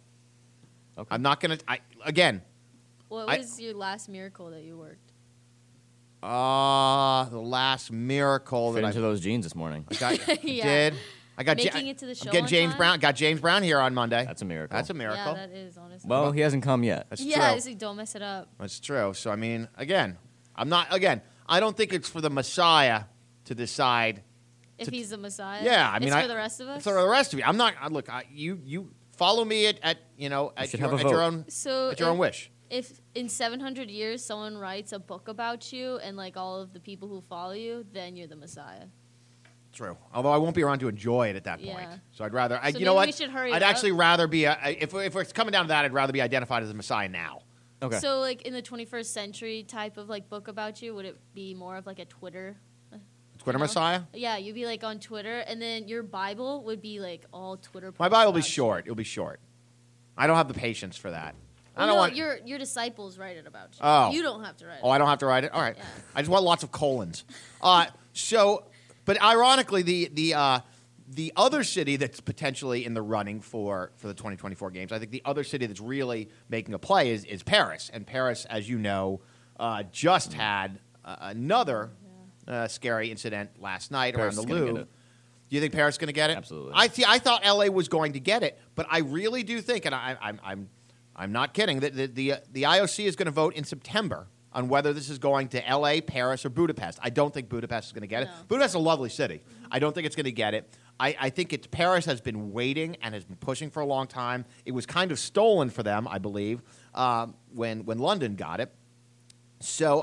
Okay. I'm not gonna. Again. What was your last miracle that you worked? The last miracle Fit that into I those jeans this morning. got, Yeah. did. I got Making it to the show I'm getting on James time? Brown. Got James Brown here on Monday. That's a miracle. That's a miracle. Yeah, that is honestly. Well, he hasn't come yet. That's yeah, true. so don't mess it up. That's true. So I mean, again, I don't think it's for the Messiah to decide. If he's the Messiah. Yeah, I mean, it's for the rest of us. It's for the rest of you. I'm not. Look, you follow me at should have a at your vote. own So at your own wish. If in 700 years someone writes a book about you and like all of the people who follow you, then you're the Messiah. True. Although I won't be around to enjoy it at that point. Yeah. So I'd rather. So you maybe know what? we should hurry I'd it up. actually rather be if it's coming down to that, I'd rather be identified as a Messiah now. Okay. So like in the 21st century type of like book about you, would it be more of like a Twitter? Twitter You know? Messiah. Yeah, you'd be like on Twitter, and then your Bible would be like all Twitter. My posts Bible will be about you. short. It'll be short. I don't have the patience for that. I Well, don't no, want. your disciples write it about you. Oh. You don't have to write it. Oh, I don't have to write it. All right. Yeah. I just want lots of colons. But ironically, the other city that's potentially in the running for the 2024 games, I think the other city that's really making a play is Paris. And Paris, as you know, just had another scary incident last night Paris around is the gonna get Louvre. it. Do you think Paris is going to get it? Absolutely. I thought LA was going to get it, but I really do think, and I'm not kidding, that the IOC is going to vote in September on whether this is going to LA, Paris, or Budapest. I don't think Budapest is going to get it. No. Budapest is a lovely city. I don't think it's going to get it. I think Paris has been waiting and has been pushing for a long time. It was kind of stolen for them, I believe, when London got it. So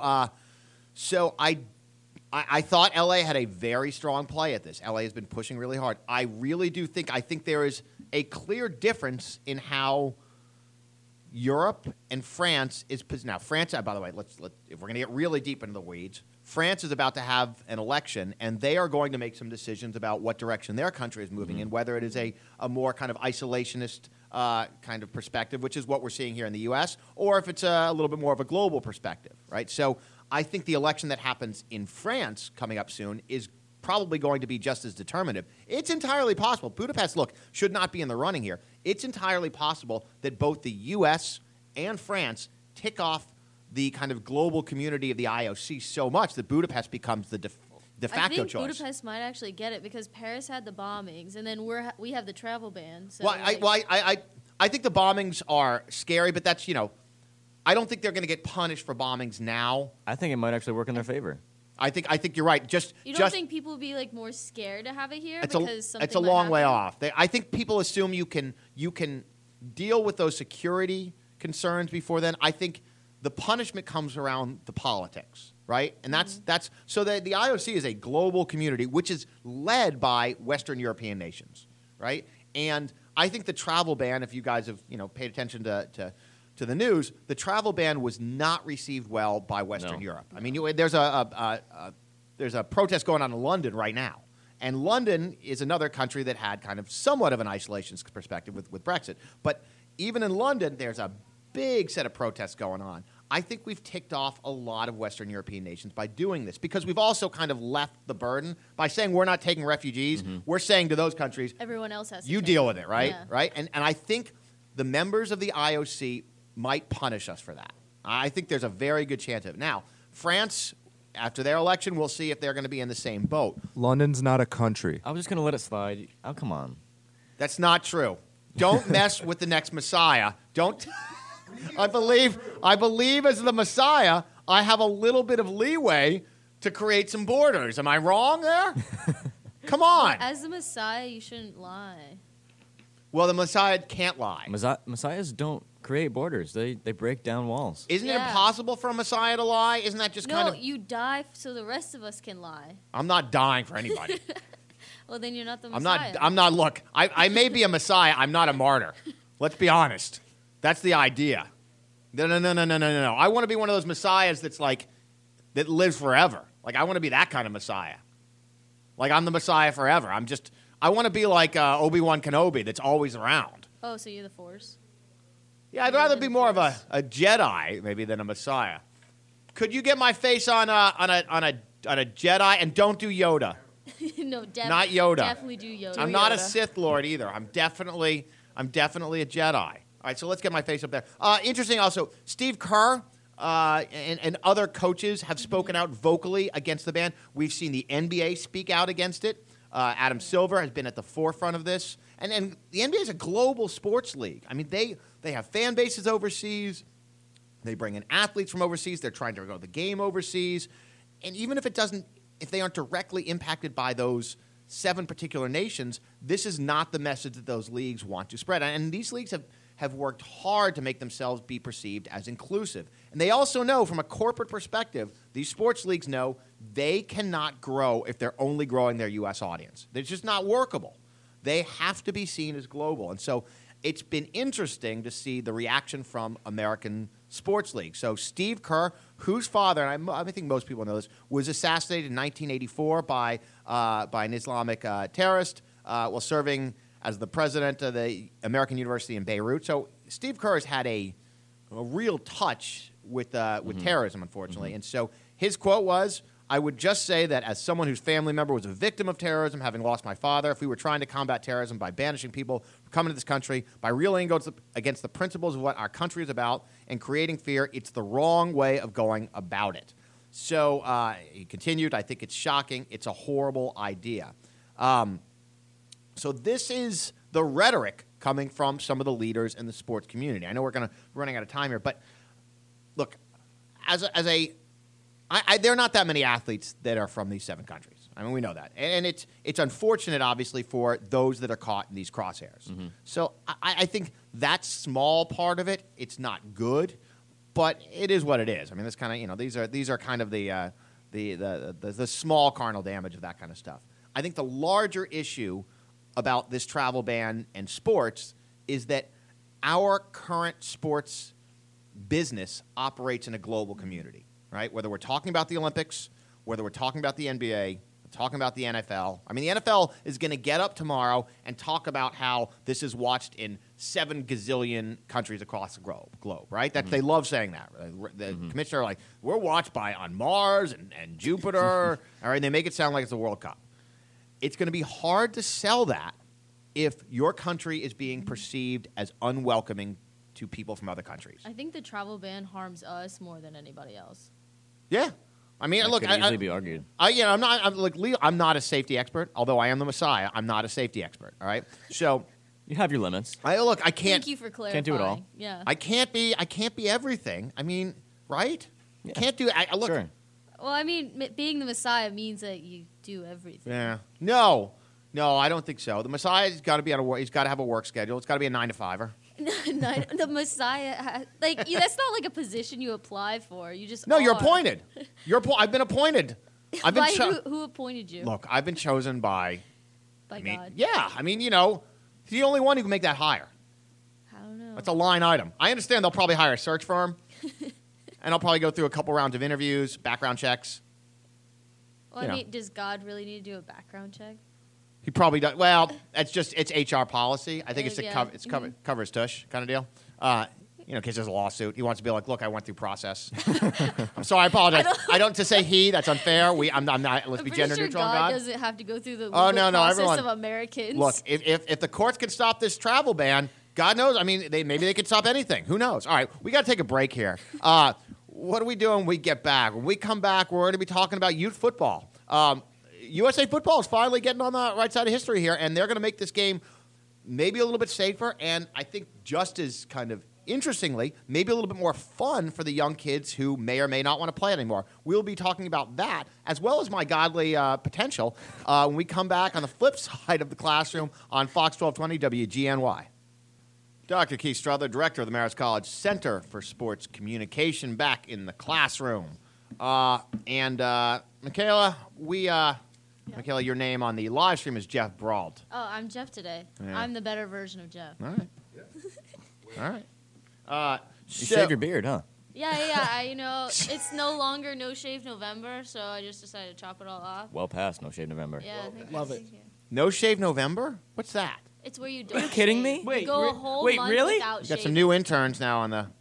I thought LA had a very strong play at this. LA has been pushing really hard. I really do think there is a clear difference in how Europe and France is now. France, by the way, if we're going to get really deep into the weeds, France is about to have an election, and they are going to make some decisions about what direction their country is moving in, whether it is a more kind of isolationist kind of perspective, which is what we're seeing here in the U.S., or if it's a little bit more of a global perspective, right? So I think the election that happens in France coming up soon is probably going to be just as determinative. It's entirely possible. Budapest, look, should not be in the running here. It's entirely possible that both the U.S. and France tick off the kind of global community of the IOC so much that Budapest becomes the de facto I think choice. Budapest might actually get it because Paris had the bombings, and then we have the travel ban. So Well, like, I think the bombings are scary, but that's, I don't think they're going to get punished for bombings now. I think it might actually work in their favor. I think you're right. you don't think people would be like more scared to have it here because something it's a might long way happen? off. I think people assume you can deal with those security concerns before then. I think the punishment comes around the politics, right? And that's so the IOC is a global community which is led by Western European nations, right? And I think the travel ban, if you guys have paid attention to the news, the travel ban was not received well by Western No. Europe. I mean, there's a protest going on in London right now. And London is another country that had kind of somewhat of an isolationist perspective with Brexit. But even in London, there's a big set of protests going on. I think we've ticked off a lot of Western European nations by doing this because we've also kind of left the burden by saying we're not taking refugees. We're saying to those countries, Everyone else has to you take deal it. with it, right? Yeah. Right? And I think the members of the IOC might punish us for that. I think there's a very good chance of it. Now, France, after their election, we'll see if they're going to be in the same boat. London's not a country. I was just going to let it slide. Oh, come on. That's not true. Don't mess with the next Messiah. Don't. I believe as the Messiah, I have a little bit of leeway to create some borders. Am I wrong there? Come on. As the Messiah, you shouldn't lie. Well, the Messiah can't lie. Messiahs don't create borders. They break down walls. Isn't it Yeah. impossible for a Messiah to lie? Isn't that just No, kind of... you die so the rest of us can lie. I'm not dying for anybody. Well, then you're not the I'm Messiah. not, look, I may be a Messiah. I'm not a martyr. Let's be honest. That's the idea. No. I want to be one of those Messiahs that's like, that lives forever. Like, I want to be that kind of Messiah. Like, I'm the Messiah forever. I want to be like Obi-Wan Kenobi that's always around. Oh, so you're the Force? Yeah, I'd rather be more of a Jedi maybe than a Messiah. Could you get my face on a Jedi and don't do Yoda? No, Not Yoda. Definitely do Yoda. I'm not a Sith Lord either. I'm definitely a Jedi. All right, so let's get my face up there. Interesting also, Steve Kerr, and other coaches have spoken out vocally against the ban. We've seen the NBA speak out against it. Adam Silver has been at the forefront of this. And the NBA is a global sports league. I mean, they have fan bases overseas. They bring in athletes from overseas. They're trying to go to the game overseas. And even if if they aren't directly impacted by those 7 particular nations, this is not the message that those leagues want to spread. And these leagues have worked hard to make themselves be perceived as inclusive. And they also know, from a corporate perspective, these sports leagues know they cannot grow if they're only growing their U.S. audience. It's just not workable. They have to be seen as global. And so it's been interesting to see the reaction from American sports leagues. So Steve Kerr, whose father, and I think most people know this, was assassinated in 1984 by an Islamic terrorist while serving as the president of the American University in Beirut. So Steve Kerr has had a real touch with terrorism, unfortunately. And so his quote was, "I would just say that as someone whose family member was a victim of terrorism, having lost my father, if we were trying to combat terrorism by banishing people from coming to this country, by reeling against the principles of what our country is about and creating fear, it's the wrong way of going about it." So he continued, "I think it's shocking. It's a horrible idea." So this is the rhetoric coming from some of the leaders in the sports community. I know we're running out of time here, but look, there are not that many athletes that are from these 7 countries. I mean, we know that. And it's unfortunate, obviously, for those that are caught in these crosshairs. So I think that small part of it, it's not good, but it is what it is. I mean, this kind of, these are kind of the small carnal damage of that kind of stuff. I think the larger issue about this travel ban and sports is that our current sports business operates in a global community. Right? Whether we're talking about the Olympics, whether we're talking about the NBA, talking about the NFL. I mean, the NFL is going to get up tomorrow and talk about how this is watched in 7 gazillion countries across the globe, right? They love saying that. The commissioner, like, we're watched on Mars and Jupiter. All right, and they make it sound like it's the World Cup. It's going to be hard to sell that if your country is being perceived as unwelcoming to people from other countries. I think the travel ban harms us more than anybody else. Yeah, I mean, That look, could easily be argued. I'm not a safety expert, although I am the Messiah. I'm not a safety expert. All right, so You have your limits. I can't. Thank you for clarifying. Can't do it all. Yeah. I can't be everything. I mean, right? Yeah. Can't do. Look. Sure. Well, I mean, being the Messiah means that you do everything. Yeah. No, I don't think so. The Messiah's got to be on a work. He's got to have a work schedule. It's got to be a 9 to 5er. The Messiah, that's not like a position you apply for. You just No, are. you're appointed. I've been appointed. I've been who appointed you? Look, I've been chosen by God. Yeah, I mean, he's the only one who can make that hire. I don't know. That's a line item. I understand they'll probably hire a search firm, and I'll probably go through a couple rounds of interviews, background checks. Well, I mean, does God really need to do a background check? He probably does. Well, it's HR policy. I think Yeah. cover his tush kind of deal. In case there's a lawsuit, he wants to be like, look, I went through process. I'm sorry, I apologize. I don't to say he. That's unfair. I'm not. Let's be gender neutral. God doesn't have to go through the no, process everyone. of Americans. Look, if the courts can stop this travel ban, God knows. I mean, maybe they could stop anything. Who knows? All right, we got to take a break here. What are we doing when we get back? When we come back, we're going to be talking about youth football. USA football is finally getting on the right side of history here, and they're going to make this game maybe a little bit safer, and I think just as kind of interestingly, maybe a little bit more fun for the young kids who may or may not want to play it anymore. We'll be talking about that, as well as my godly potential, when we come back on the flip side of the classroom on Fox 1220 WGNY. Dr. Keith Struther, director of the Marist College Center for Sports Communication, back in the classroom. And Michaela, Michaela, your name on the live stream is Jeff Brault. Oh, I'm Jeff today. Yeah. I'm the better version of Jeff. All right. All right. You shaved your beard, huh? Yeah. It's no longer No Shave November, so I just decided to chop it all off. Well past No Shave November. Yeah, I think Love it. yeah. No Shave November? What's that? It's where you don't. you kidding shave. me? You go a whole month really? without You got some shaving. new interns now on the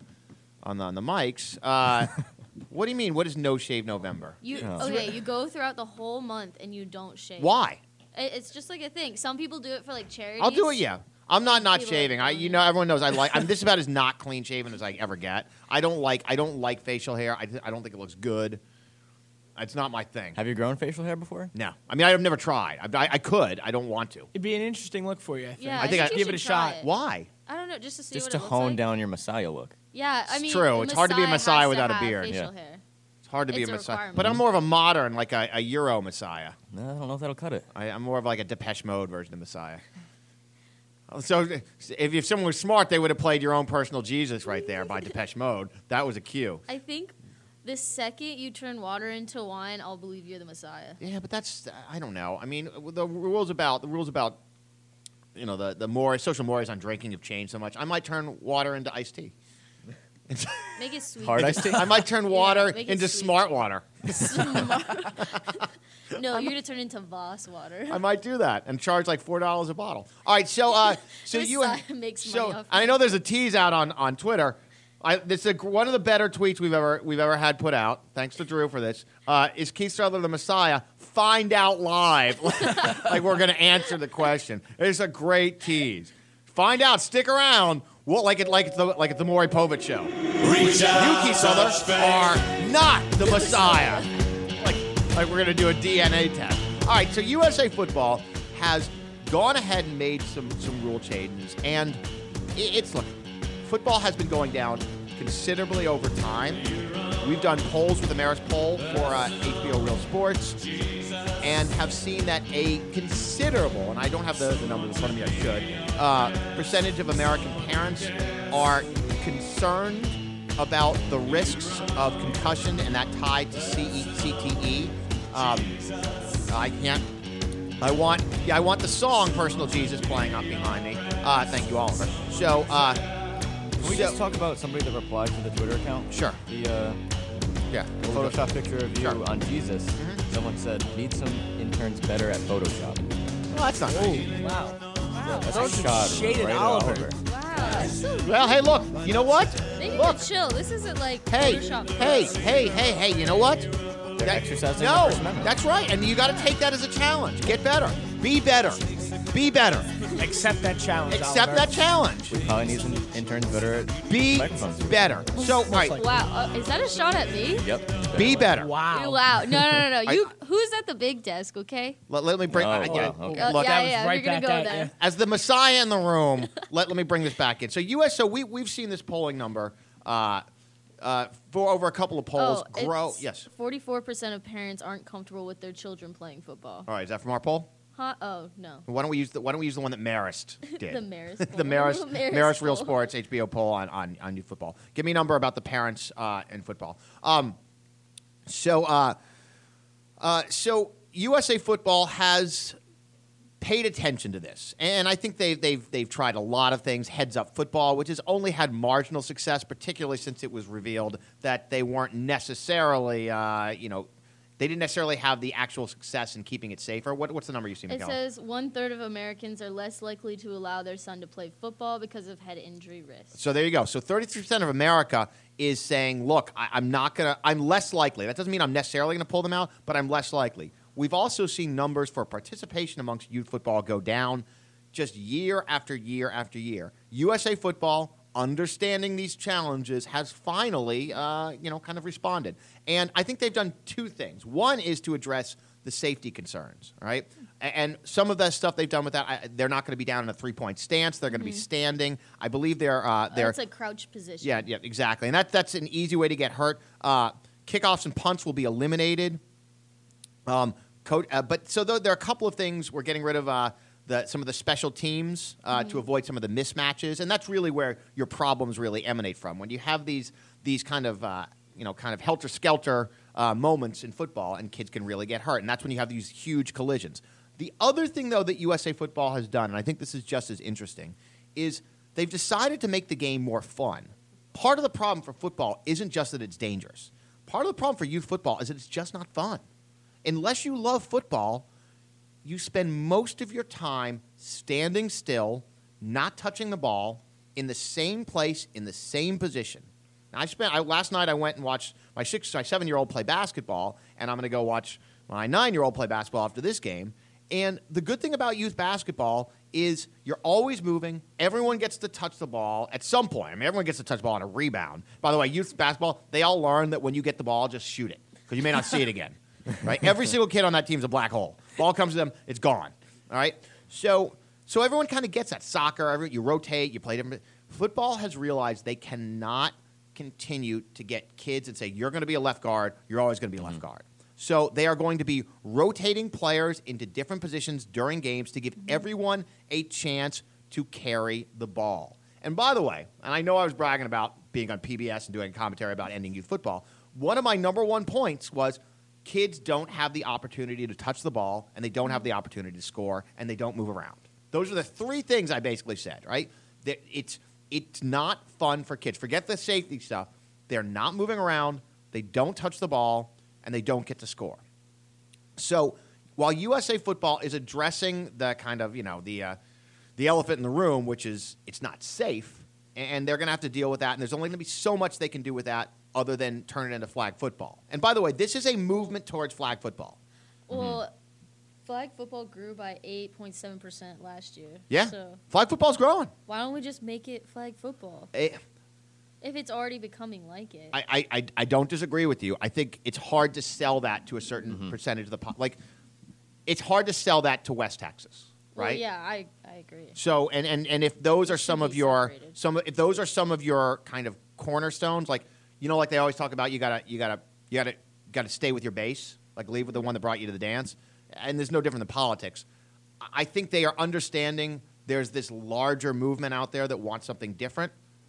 mics. What do you mean? What is No Shave November? You Oh. you go throughout the whole month and you don't shave. Why? It's just like a thing. Some people do it for like charities. I'll do it. Yeah, I'm not People shaving. like Everyone knows I'm just about as not clean shaven as I ever get. I don't like facial hair. I don't think it looks good. It's not my thing. Have you grown facial hair before? No. I mean, I've never tried. I could. I don't want to. It'd be an interesting look for you. I think. Yeah, I think you give it a should try shot. it. Why? I don't know, just to see Just what to it looks hone like. down your Messiah look. Yeah, I It's mean, true. the It's hard to be a Messiah has to without a have beard. facial Yeah. hair. It's hard to be It's a a Messiah. requirement. But I'm more of a modern, like a Euro Messiah. No, I don't know if that'll cut it. I'm more of like a Depeche Mode version of Messiah. So if someone was smart, they would have played Your Own Personal Jesus right there by Depeche Mode. That was a cue. I think the second you turn water into wine, I'll believe you're the Messiah. Yeah, but that's I don't know. I mean, the rules about the social mores on drinking have changed so much. I might turn water into iced tea. Make it sweet. Hard iced tea? I might turn water make it into sweet. smart water. No, you're gonna turn into Voss water. I might do that and charge like $4 a bottle. All right, so Messiah makes money off I it. know there's a tease out on Twitter. This is one of the better tweets we've ever had put out. Thanks to Drew for this. Is Keith Struther the Messiah? Find out live. Like we're going to answer the question. It's a great tease. Find out. Stick around. Well, like at the Maury Povich show. You, Keith Struther, are not the Messiah. Like we're going to do a DNA test. All right. So USA Football has gone ahead and made some rule changes, and look. Football has been going down considerably over time. We've done polls with the Marist poll for HBO Real Sports and have seen that a considerable, and I don't have the numbers in front of me, I should, percentage of American parents are concerned about the risks of concussion and that tied to CTE. I want the song "Personal Jesus" playing up behind me. Thank you, Oliver. So, Can we just talk about somebody that replied to the Twitter account? Sure. The Yeah. Photoshop picture of you Sure. on Jesus. Mm-hmm. Someone said, need some interns better at Photoshop. Well, that's not nice. Wow. That's Those a shot shaded right at Oliver. Oliver. Wow, that's so Well, hey, look. You know what? They need Look. to chill. This isn't like Hey, Photoshop. hey. You know what? They're exercising the No, First Amendment. that's right. And you got to take that as a challenge. Get better. Be better. Be better. Accept that challenge. Accept Oliver. that challenge. We probably need some interns better at Be microphones. better. So, all right. Wow, is that a shot at me? Yep. Be better. Wow. Wow. No. Who's at the big desk? Okay. Let me bring. Oh, yeah, wow, okay. Look, That was yeah. right You're gonna back go at there. you. as the Messiah in the room, let me bring this back in. So we've seen this polling number for over a couple of polls grow. Yes. 44% of parents aren't comfortable with their children playing football. All right. Is that from our poll? Huh? Oh no. Why don't we use the one that Marist did? The Marist. The poll. Marist Real poll. Sports HBO poll on youth football. Give me a number about the parents in football. So USA Football has paid attention to this, and I think they've tried a lot of things. Heads Up Football, which has only had marginal success, particularly since it was revealed that they weren't necessarily they didn't necessarily have the actual success in keeping it safer. What's the number you see, It Miguel? says 1/3 of Americans are less likely to allow their son to play football because of head injury risk. So there you go. So 33% of America is saying, look, I'm less likely. That doesn't mean I'm necessarily going to pull them out, but I'm less likely. We've also seen numbers for participation amongst youth football go down just year after year after year. USA Football, understanding these challenges, has finally, kind of responded. And I think they've done two things. One is to address the safety concerns, right? And some of the stuff they've done with that, they're not going to be down in a three-point stance. They're going to be standing. I believe they're It's a crouch position. yeah, exactly. And that's an easy way to get hurt. Kickoffs and punts will be eliminated. But there are a couple of things. We're getting rid of some of the special teams to avoid some of the mismatches, and that's really where your problems really emanate from. When you have these kind of helter-skelter moments in football, and kids can really get hurt, and that's when you have these huge collisions. The other thing, though, that USA Football has done, and I think this is just as interesting, is they've decided to make the game more fun. Part of the problem for football isn't just that it's dangerous. Part of the problem for youth football is that it's just not fun. Unless you love football, you spend most of your time standing still, not touching the ball, in the same place, in the same position. Now, last night I went and watched my 7-year-old play basketball, and I'm going to go watch my 9-year-old play basketball after this game. And the good thing about youth basketball is you're always moving. Everyone gets to touch the ball at some point. I mean, everyone gets to touch the ball on a rebound. By the way, youth basketball, they all learn that when you get the ball, just shoot it because you may not see it again. Right? Every single kid on that team is a black hole. Ball comes to them, it's gone. All right? So everyone kind of gets that. Soccer, you rotate, you play different. Football has realized they cannot continue to get kids and say, you're going to be a left guard, you're always going to be a left guard. So they are going to be rotating players into different positions during games to give everyone a chance to carry the ball. And by the way, and I know I was bragging about being on PBS and doing commentary about ending youth football, one of my number one points was kids don't have the opportunity to touch the ball, and they don't have the opportunity to score, and they don't move around. Those are the three things I basically said, right? That it's not fun for kids. Forget the safety stuff. They're not moving around, they don't touch the ball, and they don't get to score. So while USA Football is addressing the kind of, the elephant in the room, which is it's not safe, and they're going to have to deal with that, and there's only going to be so much they can do with that other than turn it into flag football. And by the way, this is a movement towards flag football. Well, flag football grew by 8.7% last year. Yeah, So flag football's growing. why don't we just make it flag football? If it's already becoming like it. I don't disagree with you. I think it's hard to sell that to a certain percentage of the like. It's hard to sell that to West Texas, right? Well, yeah, I agree. So and if those are should some be of your separated. if those are some of your kind of cornerstones, like like they always talk about, you gotta stay with your base, like leave with the one that brought you to the dance, and there's no different than politics. I think they are understanding there's this larger movement out there that wants something different.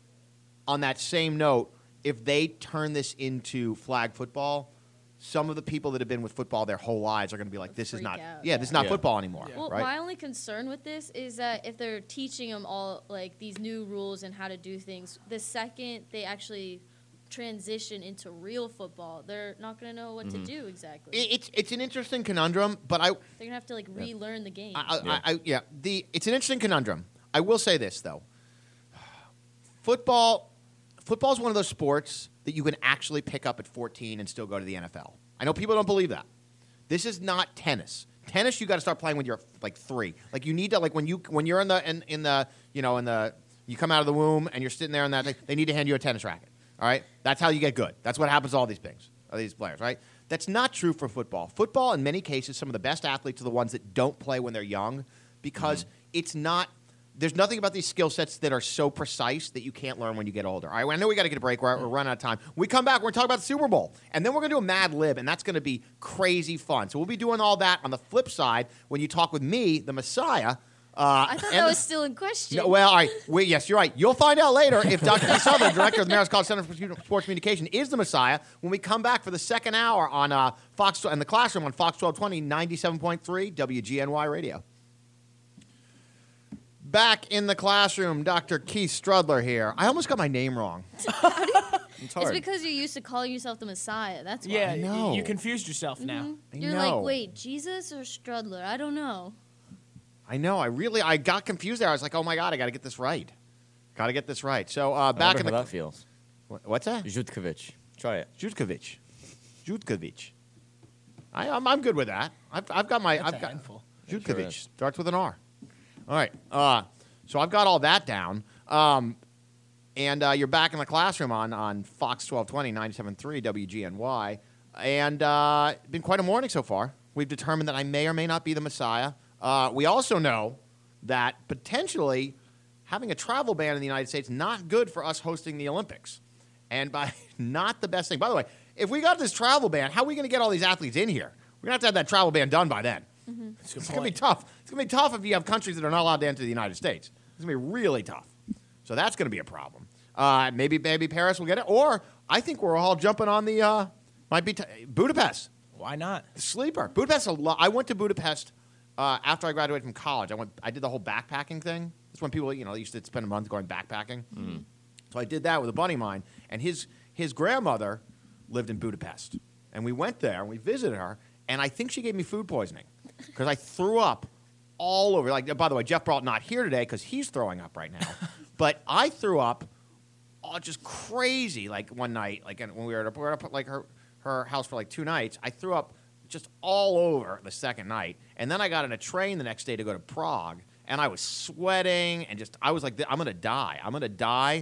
On that same note, if they turn this into flag football, some of the people that have been with football their whole lives are going to be like, this is Freak not, out, this is not yeah. football anymore, Well, right? my only concern with this is that if they're teaching them all like these new rules and how to do things, the second they actually transition into real football, they're not going to know what to do exactly. It's an interesting conundrum, but They're going to have to like relearn the game. it's an interesting conundrum. I will say this though, football is one of those sports that you can actually pick up at 14 and still go to the NFL. I know people don't believe that. This is not tennis. Tennis, you got to start playing when you're like 3. Like you need to when you're in the you come out of the womb and you're sitting there in that they need to hand you a tennis racket. All right, that's how you get good. That's what happens to all these things, all these players, right? That's not true for football. Football, in many cases, some of the best athletes are the ones that don't play when they're young because it's not. There's nothing about these skill sets that are so precise that you can't learn when you get older. All right, I know we got to get a break. We're running out of time. When we come back, we're going to talk about the Super Bowl. And then we're going to do a Mad Lib, and that's going to be crazy fun. So we'll be doing all that on the flip side when you talk with me, the Messiah. I thought that was still in question. No, well, all right. Yes, you're right. You'll find out later if Dr. Keith Sutherland, director of the Marist College Center for Sports Communication, is the Messiah when we come back for the second hour on Fox in the Classroom on Fox 1220, 97.3 WGNY Radio. Back in the classroom, Dr. Keith Strudler here. I almost got my name wrong. It's hard. It's because you're used to calling yourself the Messiah. That's why. Yeah, I know. you confused yourself now. You're know. like, wait, Jesus or Strudler? I don't know. I know. I got confused there. I was like, oh my God, I got to get this right. Got to get this right. So I back wonder in how the that feels. what's that? Jutkovic. Try it. Jutkovic. I'm good with that. I've got my That's I've a got handful. Sure Jutkovic is. starts with an R. All right. So I've got all that down. And you're back in the classroom on Fox 1220, 97.3 WGNY. And it's been quite a morning so far. We've determined that I may or may not be the Messiah. We also know that potentially having a travel ban in the United States not good for us hosting the Olympics. And by not the best thing. By the way, if we got this travel ban, how are we going to get all these athletes in here? We're going to have that travel ban done by then. That's a good It's going to be point. tough. It's going to be tough if you have countries that are not allowed to enter the United States. It's going to be really tough. So that's going to be a problem. Maybe Paris will get it. Or I think we're all jumping on the Budapest. Why not? Sleeper. Budapest. I went to Budapest after I graduated from college. I did the whole backpacking thing. That's when people used to spend a month going backpacking. So I did that with a buddy of mine, and his grandmother lived in Budapest, and we went there and we visited her, and I think she gave me food poisoning because I threw up all over. Like, by the way, Jeff Brault not here today because he's throwing up right now, but I threw up, just crazy. Like one night, like when we were at like her house for like 2 nights, I threw up just all over the second night, and then I got on a train the next day to go to Prague, and I was sweating, and I was like, I'm gonna die. I'm gonna die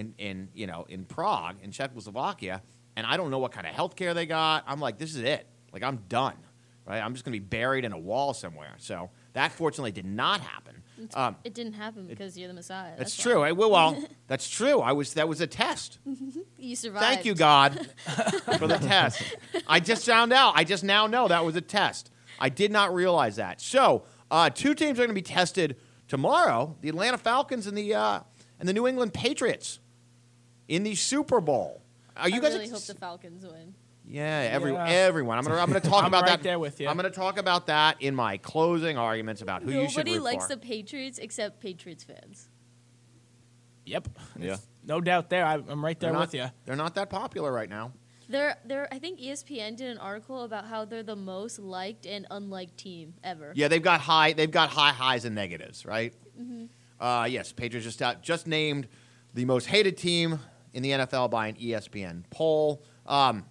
in Prague, in Czechoslovakia, and I don't know what kind of health care they got. I'm like, this is it. Like, I'm done, right? I'm just gonna be buried in a wall somewhere. So that fortunately did not happen. It didn't happen because you're the Messiah. That's why. true. Well, that's true. That was a test. You survived. Thank you, God, for the test. I just found out. I just now know that was a test. I did not realize that. So, two teams are going to be tested tomorrow: the Atlanta Falcons and the New England Patriots in the Super Bowl. Are you I guys? really hope the Falcons win. Yeah, Yeah. everyone. I'm gonna talk I'm about right that. there with you. I'm gonna talk about that in my closing arguments about who you should Nobody root likes for. the Patriots except Patriots fans. Yep. Yeah. No doubt there. I'm right there They're not- with you. They're not that popular right now. I think ESPN did an article about how they're the most liked and unliked team ever. Yeah, they've got high highs and negatives, right? Mm-hmm. Yes, Patriots just named the most hated team in the NFL by an ESPN poll. But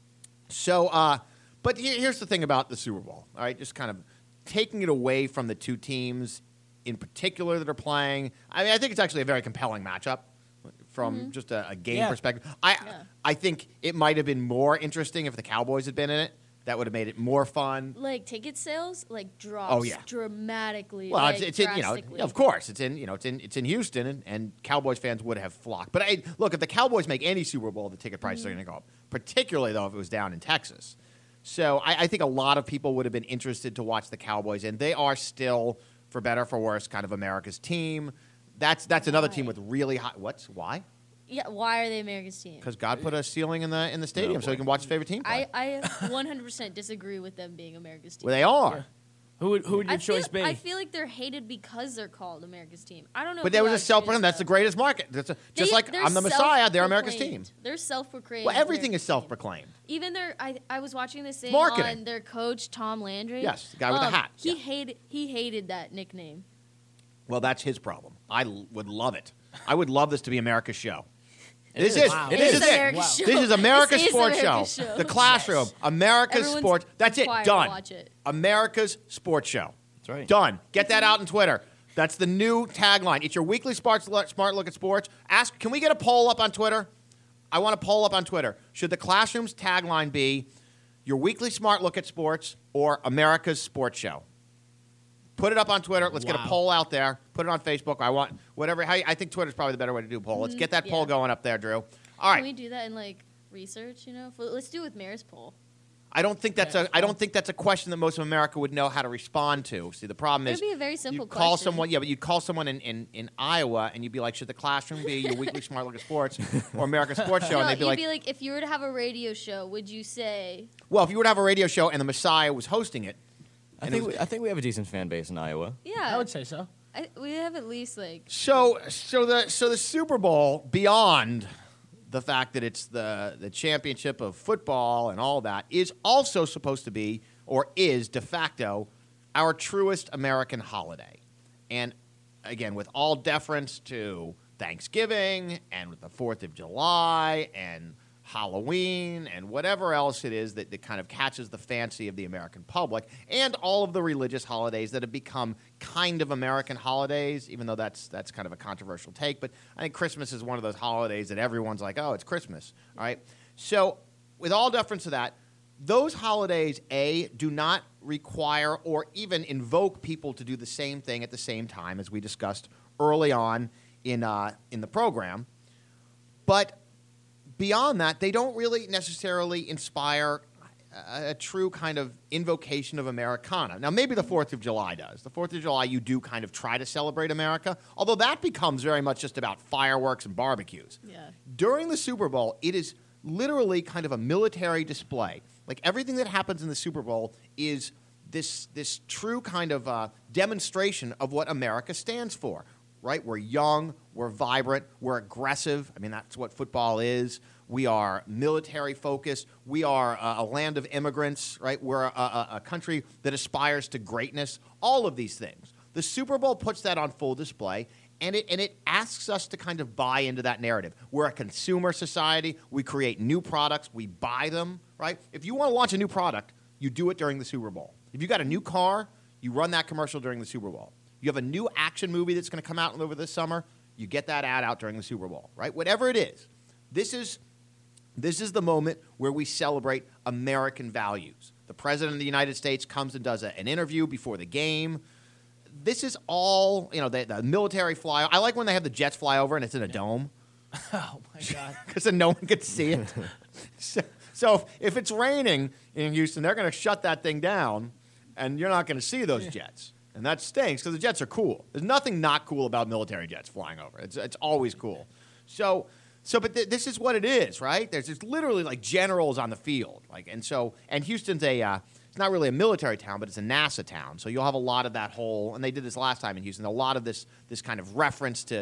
here's the thing about the Super Bowl. All right, just kind of taking it away from the two teams in particular that are playing. I mean, I think it's actually a very compelling matchup from just a game Yeah. perspective. Yeah. I think it might have been more interesting if the Cowboys had been in it. That would have made it more fun. Like ticket sales, drops Oh, yeah. dramatically. Well, like, it's in drastically. of course it's in Houston, and Cowboys fans would have flocked. But look, if the Cowboys make any Super Bowl, the ticket prices are going to go up. Particularly though, if it was down in Texas. So I think a lot of people would have been interested to watch the Cowboys, and they are still, for better or for worse, kind of America's team. That's another team with really high. Why? Yeah, why are they America's team? Because God put a ceiling in the stadium so he can watch his favorite team play. I 100% disagree with them being America's team. Well, they are. Yeah. Who would your choice be? I feel like they're hated because they're called America's team. I don't know. But if there you was a actually self-proclaimed. That's the know. greatest market. Just like They're I'm the Messiah. They're America's team. self-proclaimed. They're self-proclaimed. Well, everything America's is self-proclaimed. team. Even I was watching this thing Marketing. on their coach Tom Landry. Yes, the guy with the hat. He Yeah. hated that nickname. Well, that's his problem. I would love it. I would love this to be America's show. This is. is Wow. this It is is America's it. show. This is America's This is sports America's show. show. The classroom, America's Everyone's sports. That's it. required to Done. watch it. America's sports show. That's right. Done. Get that out on Twitter. That's the new tagline. It's your weekly smart look at sports. Can we get a poll up on Twitter? I want a poll up on Twitter. Should the classroom's tagline be your weekly smart look at sports or America's sports show? Put it up on Twitter. Let's get a Wow. poll out there. Put it on Facebook. I want whatever. I think Twitter's probably the better way to do a poll. Let's get that poll Yeah. going up there, Drew. All Can we right. do that in research? Let's do it with Mayor's poll. I don't think that's a question that most of America would know how to respond to. See, the problem It is would be a very simple you call question. someone. Yeah, but you'd call someone in Iowa, and you'd be like, "Should the classroom be your weekly smart look at sports or America's Sports Show?" No, And they'd you'd be like, if you were to have a radio show, would you say? "Well, if you were to have a radio show and the Messiah was hosting it, I and it think was- I think we have a decent fan base in Iowa. Yeah, I would say so. we have at least so the Super Bowl, beyond the fact that it's the championship of football and all that, is also supposed to be, or is de facto, our truest American holiday. And again, with all deference to Thanksgiving and with the 4th of July and Halloween and whatever else it is that kind of catches the fancy of the American public, and all of the religious holidays that have become kind of American holidays, even though that's kind of a controversial take. But I think Christmas is one of those holidays that everyone's like, oh, it's Christmas. All right. So with all deference to that, those holidays, A, do not require or even invoke people to do the same thing at the same time, as we discussed early on in the program. But beyond that, they don't really necessarily inspire a true kind of invocation of Americana. Now, maybe the 4th of July does. The 4th of July, you do kind of try to celebrate America, although that becomes very much just about fireworks and barbecues. Yeah. During the Super Bowl, it is literally kind of a military display. Like, everything that happens in the Super Bowl is this true kind of demonstration of what America stands for. Right? We're young, we're vibrant, we're aggressive. I mean, that's what football is. We are military focused. We are a land of immigrants, right? We're a country that aspires to greatness. All of these things. The Super Bowl puts that on full display, and it asks us to kind of buy into that narrative. We're a consumer society. We create new products. We buy them, right? If you want to launch a new product, you do it during the Super Bowl. If you got a new car, you run that commercial during the Super Bowl. You have a new action movie that's going to come out over this summer. You get that ad out during the Super Bowl, right? Whatever it is, this is the moment where we celebrate American values. The President of the United States comes and does an interview before the game. This is all, the military fly. I like when they have the jets fly over and it's in a dome. Oh my God. Because then no one can see it. So if it's raining in Houston, they're going to shut that thing down, and you're not going to see those jets. And that stinks because the jets are cool. There's nothing not cool about military jets flying over. It's always cool. But this is what it is, right? There's just literally like generals on the field, and Houston's it's not really a military town, but it's a NASA town. So you'll have a lot of that whole, and they did this last time in Houston. A lot of this kind of reference to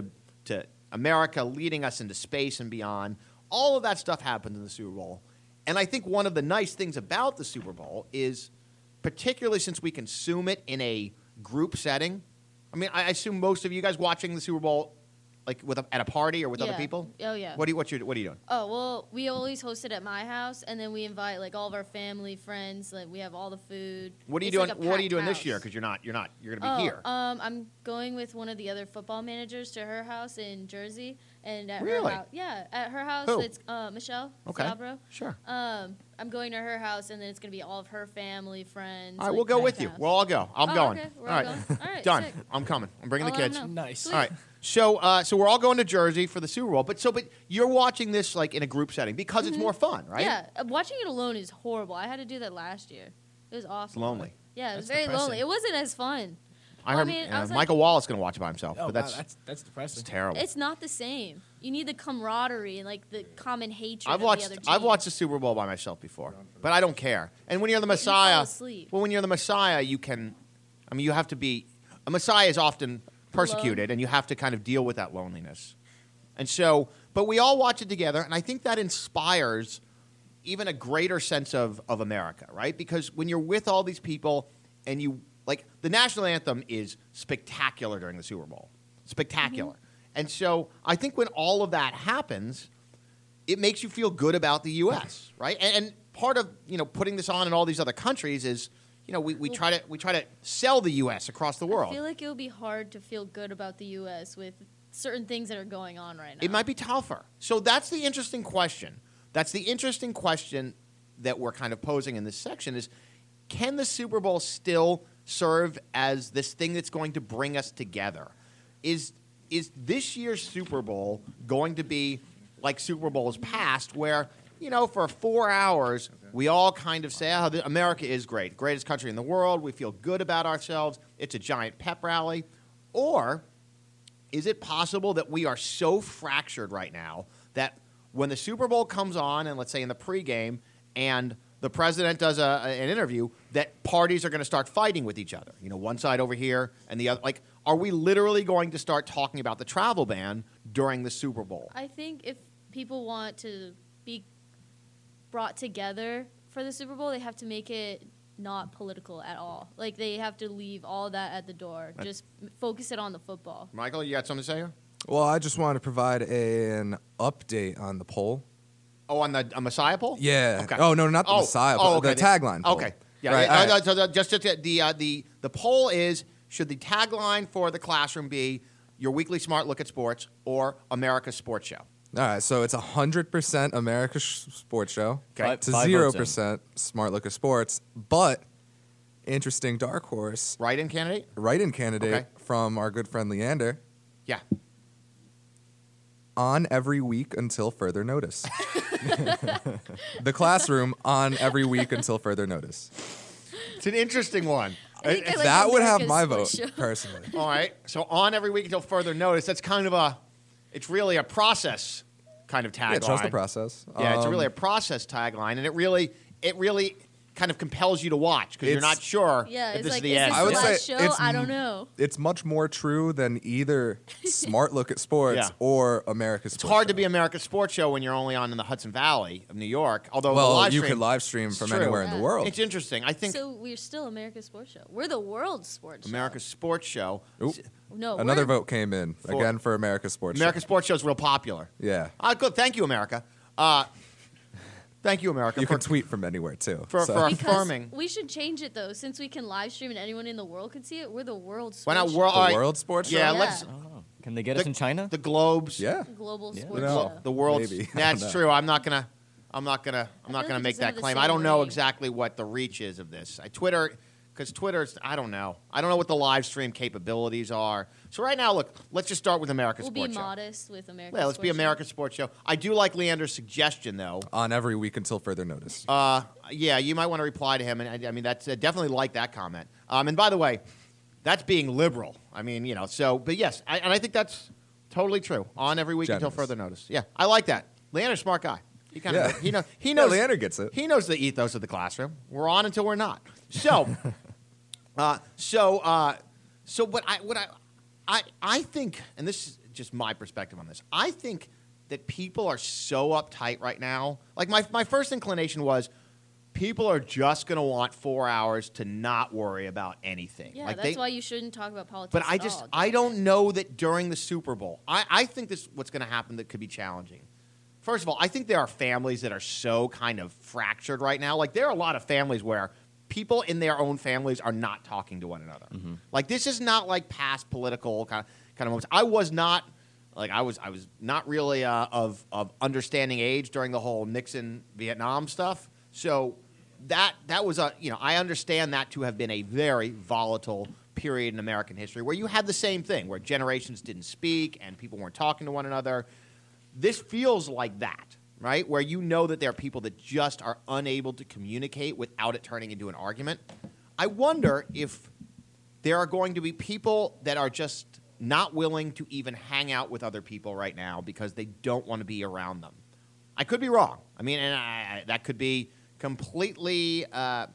America leading us into space and beyond. All of that stuff happened in the Super Bowl. And I think one of the nice things about the Super Bowl is, particularly since we consume it in a group setting. I mean, I assume most of you guys watching the Super Bowl like at a party or with other people? Oh, yeah. What are you doing? Oh, well, we always host it at my house, and then we invite like all of our family, friends. Like we have all the food. What are you doing? What are you doing this year? Because you're going to be here. I'm going with one of the other football managers to her house in Jersey, and at really? her house, at her house, Who? it's Michelle Fabro. Sure. I'm going to her house, and then it's going to be all of her family, friends. All right, we'll go with you. We'll all go. I'm going. Okay. All right. Going. All right. Done. Sick. I'm coming. I'm bringing the I'll let kids. them know. Nice. Sweet. All right. So we're all going to Jersey for the Super Bowl, but you're watching this like in a group setting because it's more fun, right? Yeah, watching it alone is horrible. I had to do that last year. It was awesome. It's lonely. Yeah, it was That's very depressing. lonely. It wasn't as fun. I Well, heard I was like- Michael Wallace going to watch it by himself, Oh, but wow, that's depressing. it's terrible. It's not the same. You need the camaraderie and like the common hatred. I've of the other team. watched the Super Bowl by myself before, but I don't care. And when you're the But you fall Messiah, asleep. when you're the Messiah, you have to be. A Messiah is often persecuted, and you have to kind of deal with that loneliness. And so, but we all watch it together, and I think that inspires even a greater sense of America, right? Because when you're with all these people, and the national anthem is spectacular during the Super Bowl, spectacular. And so I think when all of that happens, it makes you feel good about the U.S., right? And part of putting this on in all these other countries is we try to sell the U.S. across the world. I feel like it would be hard to feel good about the U.S. with certain things that are going on right now. It might be tougher. So that's the interesting question. That's the interesting question that we're kind of posing in this section is, can the Super Bowl still serve as this thing that's going to bring us together? Is this year's Super Bowl going to be like Super Bowls past where, for 4 hours, we all kind of say, America is great, greatest country in the world, we feel good about ourselves, it's a giant pep rally? Or is it possible that we are so fractured right now that when the Super Bowl comes on, and let's say in the pregame, and the president does an interview, that parties are going to start fighting with each other? One side over here and the other. Like, are we literally going to start talking about the travel ban during the Super Bowl? I think if people want to be brought together for the Super Bowl, they have to make it not political at all. Like, they have to leave all that at the door. Just focus it on the football. Michael, you got something to say here? Well, I just wanted to provide an update on the poll. Oh, on the Messiah poll? Yeah. Okay. Oh, no, not the Messiah poll. okay. The tagline poll. Okay. Yeah. Right, all right. So just the poll is, should the tagline for the classroom be your weekly smart look at sports or America's Sports Show? All right, so it's 100% America's Sports Show. Okay. To Five votes in. 0% Smart Look at Sports, but interesting dark horse, Write-in candidate? write-in candidate Okay. from our good friend Leander, Yeah. on every week until further notice. The classroom on every week until further notice. It's an interesting one. I think I like That would have America's my vote, Sports Show. personally. All right. So on every week until further notice. That's kind of it's really a process kind of tagline. Yeah, trust the process. Yeah, it's really a process tagline, and it really kind of compels you to watch because you're It's- not sure Yeah, if it's this like, is the is end. this I would the say last show? it's I don't know. It's much more true than either Smart Look at Sports Yeah. or America's Sports It's hard Show. to be America's Sports Show when you're only on in the Hudson Valley of New York. Although the Well, live you stream, could live stream it's from true. anywhere in the Yeah. world. It's interesting. I think So we're still America's Sports Show. We're the world's sports America's Sports Show. Oop. show. No, Another we're- vote came in For- again for America's Sports America's Show. Sports Show is real popular. Yeah. Good. Thank you, America. Thank you, America, You for, can tweet from anywhere too. for Because affirming. we should change it though, since we can live stream and anyone in the world can see it. We're the world Why sports not world? show. all the right. World Sports Yeah, Show? let's. I don't know. Can they get us in China? The Globes. Yeah. global Yeah. sports No. show. The world. Maybe. I That's don't know. true. I'm not gonna like make it's that under the claim. same I don't know ring. exactly what the reach is of this. Because Twitter's. I don't know. I don't know what the live stream capabilities are. So right now, look. Let's just start with America's We'll be Sports Show. modest with American. Yeah, let's be Sports Show. America's Sports Show. I do like Leander's suggestion, though. On every week until further notice. Yeah, you might want to reply to him, and I mean that's definitely like that comment. And by the way, that's being liberal. I mean, so. But yes, and I think that's totally true. On every week until Generous. further notice. Yeah, I like that. Leander's a smart guy. He kind Yeah. of he knows Yeah, Leander gets it. He knows the ethos of the classroom. We're on until we're not. So, what I think, and this is just my perspective on this. I think that people are so uptight right now. Like my first inclination was, people are just going to want 4 hours to not worry about anything. Yeah, like that's why you shouldn't talk about politics. But at all. I don't know that during the Super Bowl. I think this what's going to happen that could be challenging. First of all, I think there are families that are so kind of fractured right now. Like there are a lot of families where people in their own families are not talking to one another. Like this is not like past political kind of moments. I was not really of understanding age during the whole Nixon Vietnam stuff. So that was I understand that to have been a very volatile period in American history where you had the same thing where generations didn't speak and people weren't talking to one another. This feels like that, right? Where you know that there are people that just are unable to communicate without it turning into an argument. I wonder if there are going to be people that are just not willing to even hang out with other people right now because they don't want to be around them. I could be wrong. I mean, that could be completely an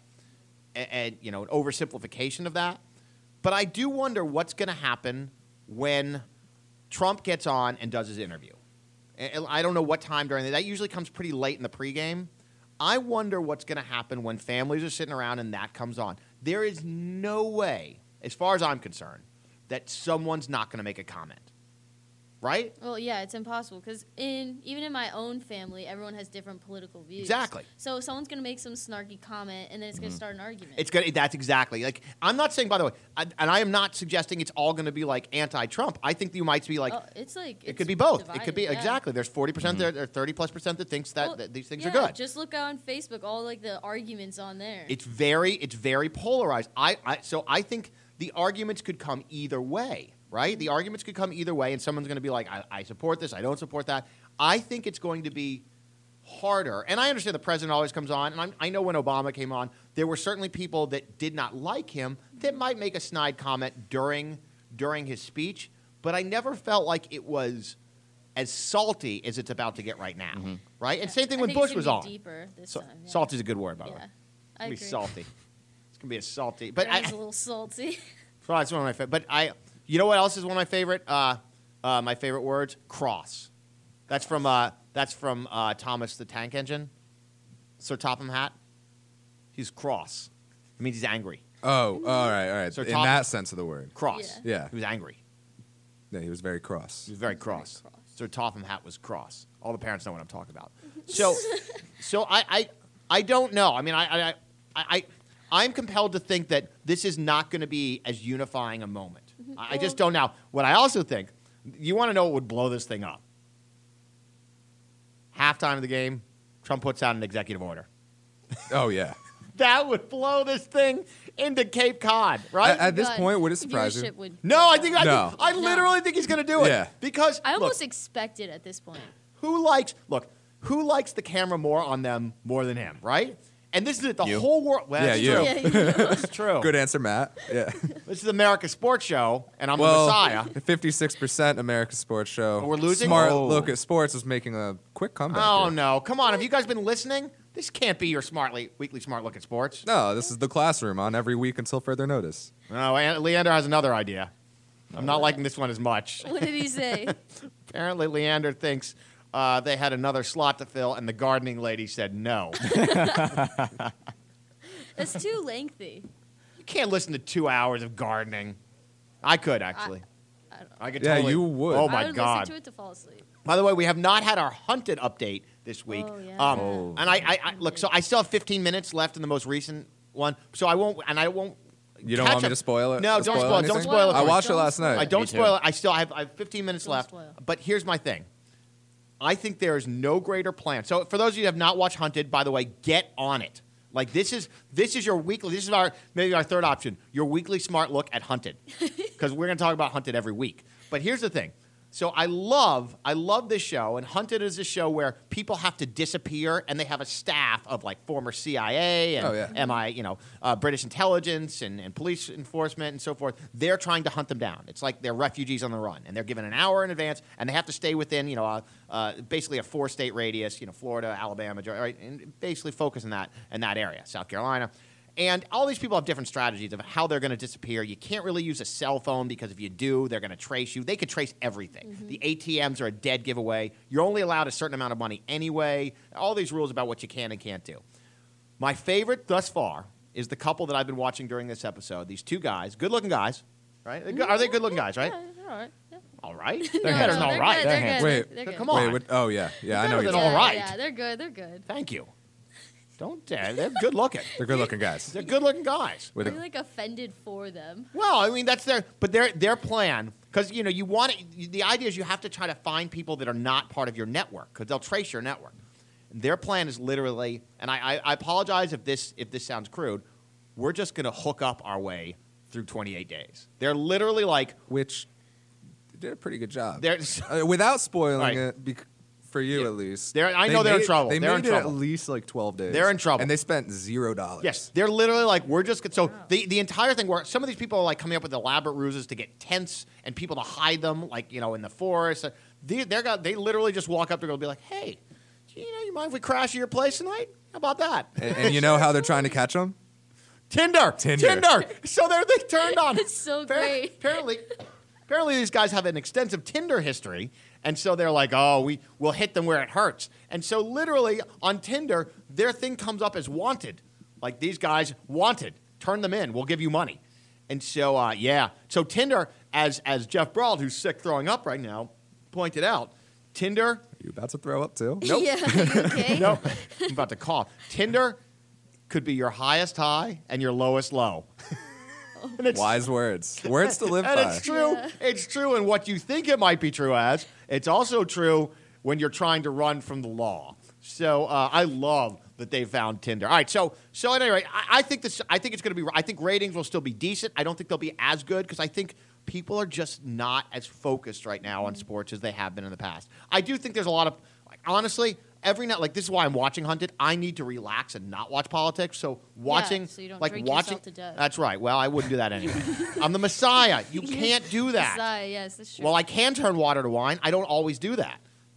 oversimplification of that. But I do wonder what's going to happen when Trump gets on and does his interview. I don't know what time during that usually comes pretty late in the pregame. I wonder what's going to happen when families are sitting around and that comes on. There is no way, as far as I'm concerned, that someone's not going to make a comment. Right? Well, yeah, it's impossible because even in my own family, everyone has different political views. Exactly. So someone's going to make some snarky comment, and then it's going to start an argument. It's good. That's exactly like I'm not saying. By the way, and I am not suggesting it's all going to be like anti-Trump. I think you might be like. It could be both. It could be exactly. There's 40% there, or 30+% that thinks that these things are good. Just look out on Facebook, all like the arguments on there. It's very polarized. So I think the arguments could come either way. Right? The arguments could come either way, and someone's going to be like, I support this, I don't support that. I think it's going to be harder. And I understand the president always comes on, and I know when Obama came on, there were certainly people that did not like him that might make a snide comment during his speech, but I never felt like it was as salty as it's about to get right now. Right? And same thing I when think it's Bush was gonna on. be deeper this time. Yeah. Salty is a good word, by the way. Yeah, It's I going agree. to be salty. It's going to be a salty. But But it's a little salty. So that's one of my favorite. But you know what else is one of my favorite? My favorite words: cross. That's from Thomas the Tank Engine. Sir Topham Hatt. He's cross. It means he's angry. Oh, all right. So In Tom- that sense of the word. Cross. Yeah. He was angry. Yeah, he was very cross. He was very cross. cross. Sir Topham Hatt was cross. All the parents know what I'm talking about. So I don't know. I mean, I'm compelled to think that this is not going to be as unifying a moment. I just don't know. What I also think, you want to know what would blow this thing up? Halftime of the game, Trump puts out an executive order. Oh, yeah. That would blow this thing into Cape Cod, right? At this God, point, would it surprise viewership you? would- No, I think No. I literally think he's going to do it. Yeah. Because I almost look, expect it at this point. who likes the camera more on them more than him, right? And this is it. The You. whole world. Well, Yeah, that's you. true. Yeah, That's true. Good answer, Matt. Yeah. This is America's Sports Show, and I'm Well, the Messiah. 56% America's Sports Show. Oh, we're losing? Smart Oh. Look at Sports is making a quick comeback. Oh here. no! Come on, have you guys been listening? This can't be your weekly smart look at sports. No, this is the classroom on every week until further notice. No, Leander has another idea. I'm not liking this one as much. What did he say? Apparently, Leander thinks they had another slot to fill, and the gardening lady said no. That's too lengthy. You can't listen to 2 hours of gardening. I could actually. I don't know. I could Yeah, totally. you would. Oh I my would god! listen to it to fall asleep. By the way, we have not had our Hunted update this week. Oh, yeah. And I look. So I still have 15 minutes left in the most recent one. So I won't. And I won't. You don't catch want me up- to spoil it? No, don't spoil it. Don't anything? spoil it. I for me. watched it Don't last spoil night. I don't Me too. spoil it. I have 15 minutes Don't left. spoil. But here's my thing. I think there is no greater plan. So for those of you who have not watched Hunted, by the way, get on it. Like this is your weekly. This is maybe our third option. Your weekly smart look at Hunted, because we're going to talk about Hunted every week. But here's the thing. So I love this show, and Hunted is a show where people have to disappear, and they have a staff of like former CIA and Oh, yeah. MI, British intelligence and police enforcement and so forth. They're trying to hunt them down. It's like they're refugees on the run, and they're given an hour in advance, and they have to stay within, basically a 4-state radius, Florida, Alabama, Georgia, right, and basically focus in that area, South Carolina. And all these people have different strategies of how they're going to disappear. You can't really use a cell phone because if you do, they're going to trace you. They could trace everything. The ATMs are a dead giveaway. You're only allowed a certain amount of money anyway. All these rules about what you can and can't do. My favorite thus far is the couple that I've been watching during this episode. These two guys, good-looking guys, right? Are they good-looking guys, right? Yeah, they're all right. Yeah. All right. No, They're better than all they're right. Good, they're They're good. Wait, they're good. come on. Wait, what, oh, yeah. Yeah, I know better you're than talking. all right. Yeah, they're good. They're good. Thank you. Don't they're good-looking. They're good-looking guys. They're good-looking guys. With Are you a, like offended for them? Well, I mean that's their plan because you want it, the idea is you have to try to find people that are not part of your network because they'll trace your network. And their plan is literally, and I apologize if this sounds crude, we're just going to hook up our way through 28 days. They're literally like which they did a pretty good job. they're Without spoiling Right. it, for you Yeah. at least. I know they're in trouble. They They're made in it trouble. at least like 12 days. They're in trouble. And they spent $0. Yes, they're literally like we're just so the entire thing where some of these people are like coming up with elaborate ruses to get tents and people to hide them like in the forest. They literally just walk up to go and be like, hey, you mind if we crash at your place tonight? How about that? And you know how they're trying to catch them? Tinder. Tinder. So they turned on. It's so great. Apparently these guys have an extensive Tinder history, and so they're like, oh, we'll hit them where it hurts. And so literally on Tinder, their thing comes up as wanted. Like these guys wanted. Turn them in. We'll give you money. And so, So Tinder, as Jeff Brault, who's sick throwing up right now, pointed out, Tinder. Are you about to throw up too? Nope. Yeah, you okay? No, I'm about to cough. Tinder could be your highest high and your lowest low. And it's, Wise words. Words to live and by. it's true. Yeah. It's true in what you think it might be true as. It's also true when you're trying to run from the law. So I love that they found Tinder. All right. So at any rate, I think it's going to be. I think ratings will still be decent. I don't think they'll be as good because I think people are just not as focused right now on sports as they have been in the past. I do think there's a lot of honestly. Every night, like this is why I'm watching Hunted. I need to relax and not watch politics. So watching, so you don't like drink watching, yourself to death. that's right. Well, I wouldn't do that anyway. I'm the Messiah. You can't do that. Messiah, yes, that's true. Well, I can turn water to wine. I don't always do that.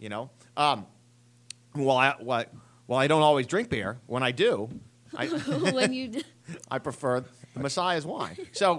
Well, I don't always drink beer. When I do, when you I prefer the Messiah's wine. So.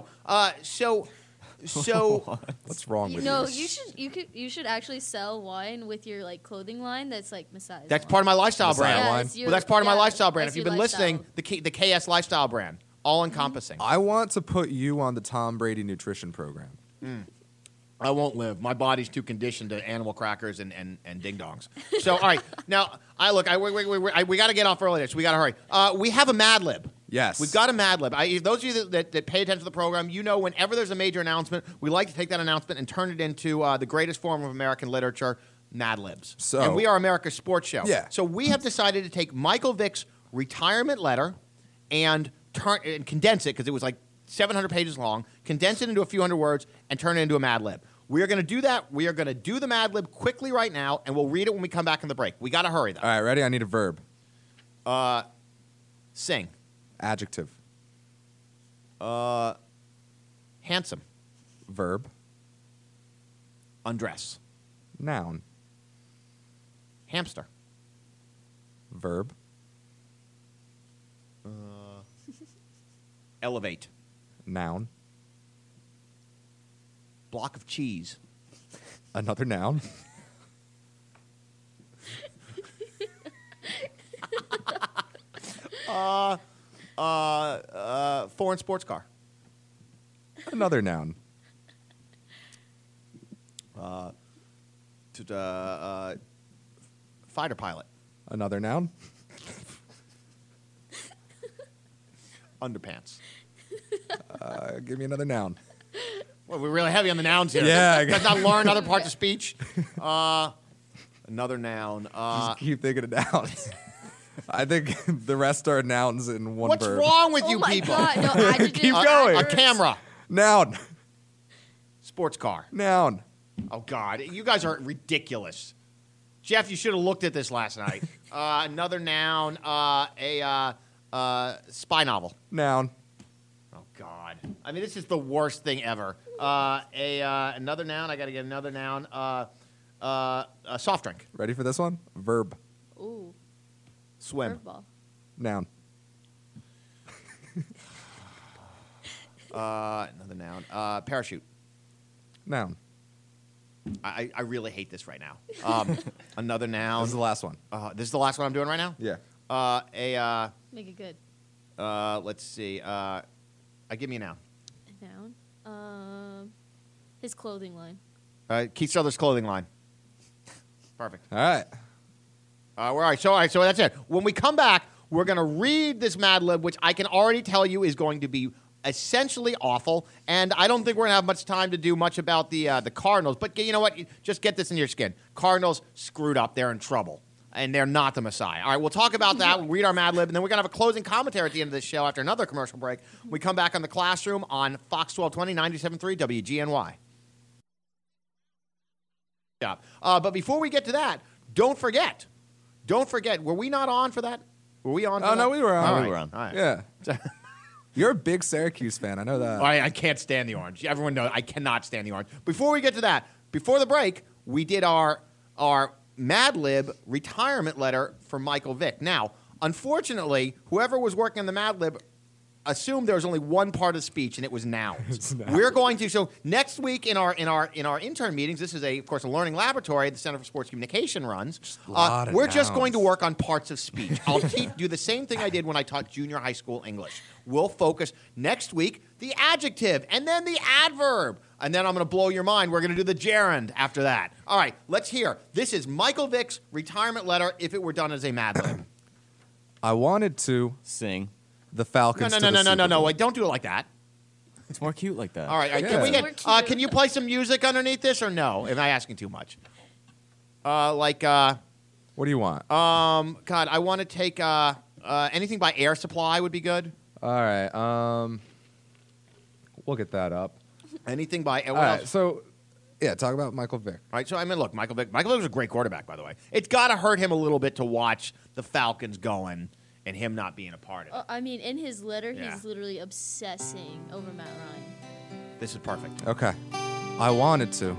What's wrong with no, you? you should actually sell wine with your like clothing line that's like Messiah. That's part of my lifestyle Messiah brand. wine. it's Well, that's part of my lifestyle brand. that's If you've your been listening, lifestyle. the KS lifestyle brand, all encompassing. I want to put you on the Tom Brady nutrition program. I won't live. My body's too conditioned to animal crackers and ding dongs. So, all right. Now, we got to get off early, so we got to hurry. We have a Mad Lib. Yes. We've got a Mad Lib. Those of you that pay attention to the program, whenever there's a major announcement, we like to take that announcement and turn it into the greatest form of American literature, Mad Libs. So- and we are America's sports show. Yeah. So we have decided to take Michael Vick's retirement letter and condense it, because it was like 700 pages long, condense it into a few hundred words, and turn it into a Mad Lib. We are going to do that. We are going to do the Mad Lib quickly right now, and we'll read it when we come back in the break. We got to hurry, though. All right, ready? I need a verb. Sing. Adjective. Handsome. Verb. Undress. Noun. Hamster. Verb. Elevate. Noun. Block of cheese. Another noun. Foreign sports car. Another noun. Fighter pilot. Another noun. Underpants. Give me another noun. Well, we're really heavy on the nouns here. Yeah. Let's not learn other parts of speech. Another noun. Just keep thinking of nouns. I think the rest are nouns in one What's verb. wrong with Oh you my people? God, no, adjectives, Keep going. A adverbs. camera. Noun. Sports car. Noun. Oh, God. You guys are ridiculous. Jeff, you should have looked at this last night. Another noun. A spy novel. Noun. Oh, God. I mean, this is the worst thing ever. Another noun. I got to get another noun. A soft drink. Ready for this one? Verb. Ooh, Swim. curveball. Noun. Another noun. Parachute. Noun. I really hate this right now. Another noun. This is the last one. This is the last one I'm doing right now? Yeah. Make it good. Let's see. Give me a noun. A noun. His clothing line. Keith Struthers clothing line. Perfect. All right. All right. So that's it. When we come back, we're going to read this Mad Lib, which I can already tell you is going to be essentially awful. And I don't think we're going to have much time to do much about the Cardinals. But you know what? Just get this in your skin. Cardinals screwed up. They're in trouble. And they're not the Messiah. All right, we'll talk about that. We'll read our Mad Lib, and then we're going to have a closing commentary at the end of this show after another commercial break. We come back on The Classroom on Fox 1220, 97.3 WGNY. Yeah. But before we get to that, don't forget. Were we not on for that? Were we on for Oh, that? no, we were on. All We right. were on. All right. Yeah. You're a big Syracuse fan. I know that. I can't stand the orange. Everyone knows I cannot stand the orange. Before we get to that, before the break, we did our Mad Lib retirement letter for Michael Vick. Now, unfortunately, whoever was working on the Mad Lib assumed there was only one part of speech, and it was nouns. It's nouns. We're going to next week in our intern meetings. This is of course a learning laboratory the Center for Sports Communication runs. lot of We're just nouns. going to work on parts of speech. I'll do the same thing I did when I taught junior high school English. We'll focus next week the adjective and then the adverb. And then I'm going to blow your mind. We're going to do the gerund after that. All right, let's hear. This is Michael Vick's retirement letter if it were done as a Mad Lib. I wanted to Sing. the Falcons. No. to the Super Bowl. Wait, don't do it like that. It's more cute like that. All right, Yeah. can we More get? cute. Can you play some music underneath this or no? Am I asking too much? What do you want? God, I want to take anything by Air Supply would be good. All right. We'll get that up. Anything by All what right. else? So, yeah, talk about Michael Vick. All right, so I mean, look, Michael Vick was a great quarterback, by the way. It's got to hurt him a little bit to watch the Falcons going and him not being a part of it. I mean, in his letter, Yeah. he's literally obsessing over Matt Ryan. This is perfect. Okay. I wanted to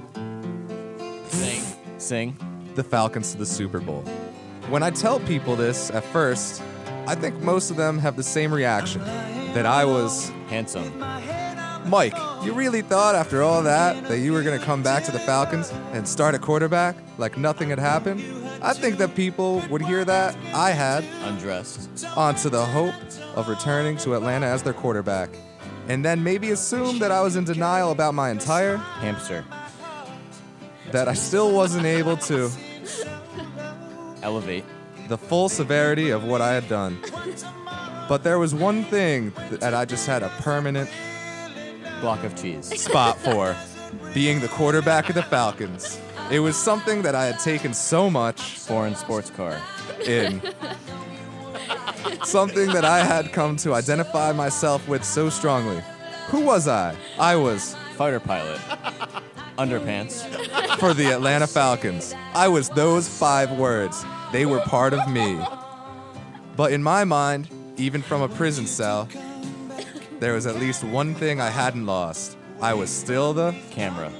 Sing. the Falcons to the Super Bowl. When I tell people this at first, I think most of them have the same reaction that I was, Handsome. Mike, you really thought after all that you were going to come back to the Falcons and start a quarterback like nothing had happened? I think that people would hear that I had Undressed. onto the hope of returning to Atlanta as their quarterback, and then maybe assume that I was in denial about my entire, Hamster. that I still wasn't able to, Elevate. the full severity of what I had done. But there was one thing that I just had a permanent Block of cheese. spot for, being the quarterback of the Falcons. It was something that I had taken so much Foreign sports car. in. Something that I had come to identify myself with so strongly. Who was I? I was, Fighter pilot. Underpants. for the Atlanta Falcons. I was those 5 words. They were part of me. But in my mind, even from a prison cell, there was at least one thing I hadn't lost. I was still the... Camera.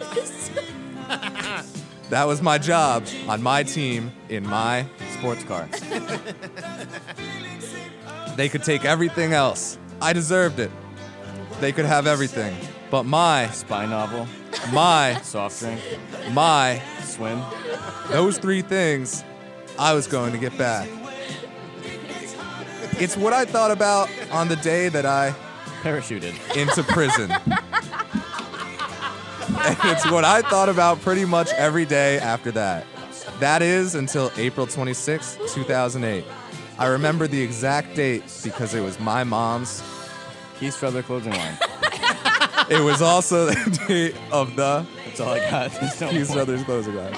That was my job on my team in my... Sports car. They could take everything else. I deserved it. They could have everything. But my, Spy novel. Soft drink. Swim. Those 3 things, I was going to get back. It's what I thought about on the day that I Parachuted. into prison. It's what I thought about pretty much every day after that. That is until April 26, 2008. I remember the exact date because it was my mom's. Keith Struther clothing line. It was also the date of the That's all I got. There's no Keith more. Struthers clothing line.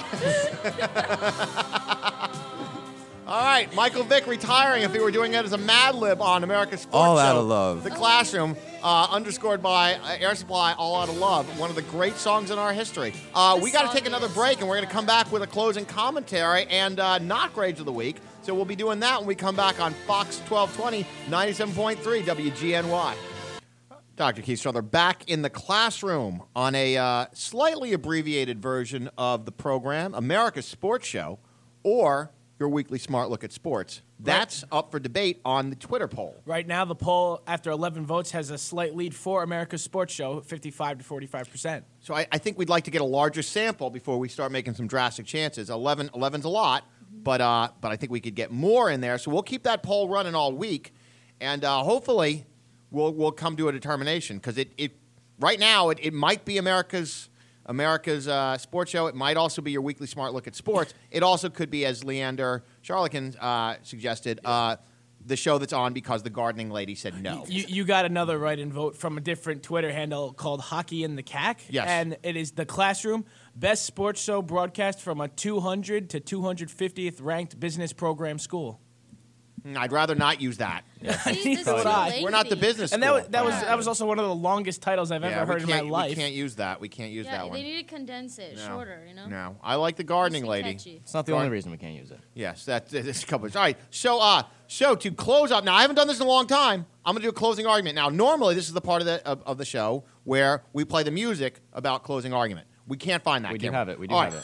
All right, Michael Vick retiring if he were doing it as a Mad Lib on America's Sports All Show. Outta Love. The Classroom, underscored by Air Supply, All Out of Love, one of the great songs in our history. We got to take another break, and we're going to come back with a closing commentary and not grades of the week. So we'll be doing that when we come back on Fox 1220, 97.3 WGNY. Dr. Keith Struther back in the classroom on a slightly abbreviated version of the program, America's Sports Show, or your weekly smart look at sports. That's up for debate on the Twitter poll. Right now, the poll, after 11 votes, has a slight lead for America's Sports Show, 55 to 45%. So I think we'd like to get a larger sample before we start making some drastic chances. 11's a lot, but I think we could get more in there. So we'll keep that poll running all week, and hopefully we'll come to a determination, because it right now it might be America's sports show. It might also be your weekly smart look at sports. It also could be, as Leander Charlekin suggested, the show that's on because the gardening lady said no. You got another write-in vote from a different Twitter handle called Hockey in the CAC. Yes. And it is The Classroom, best sports show broadcast from a 200 to 250th ranked business program school. I'd rather not use that. See, this So is would I. lengthy. We're not the business And school. that was also one of the longest titles I've ever heard in my life. We can't use that. We can't use Yeah, that one. they need to condense it No. shorter, you know? No, I like the gardening Nice and lady. catchy. It's not the only reason we can't use it. Yes, that's a couple. All right, so to close up. Now, I haven't done this in a long time. I'm going to do a closing argument. Now, normally this is the part of the show where we play the music about closing argument. We can't find that. We do Cameron. have it. We do All have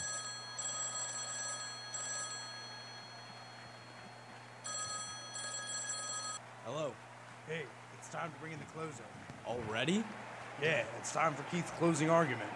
right. it. Hello. Hey, it's time to bring in the closer. Already? Yeah, it's time for Keith's closing argument.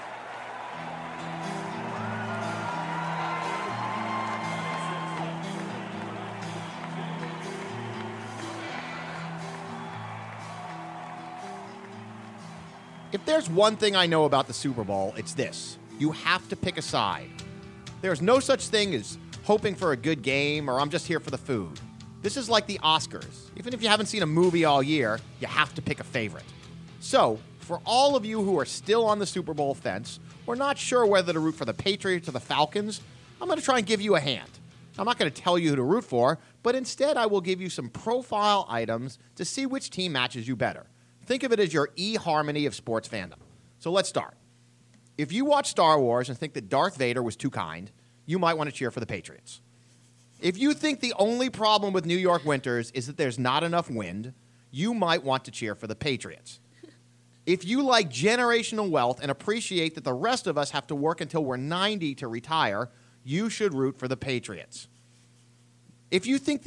If there's one thing I know about the Super Bowl, it's this. You have to pick a side. There's no such thing as hoping for a good game or I'm just here for the food. This is like the Oscars. Even if you haven't seen a movie all year, you have to pick a favorite. So, for all of you who are still on the Super Bowl fence, or not sure whether to root for the Patriots or the Falcons, I'm going to try and give you a hand. I'm not going to tell you who to root for, but instead I will give you some profile items to see which team matches you better. Think of it as your eHarmony of sports fandom. So let's start. If you watch Star Wars and think that Darth Vader was too kind, you might want to cheer for the Patriots. If you think the only problem with New York winters is that there's not enough wind, you might want to cheer for the Patriots. If you like generational wealth and appreciate that the rest of us have to work until we're 90 to retire, you should root for the Patriots. If you think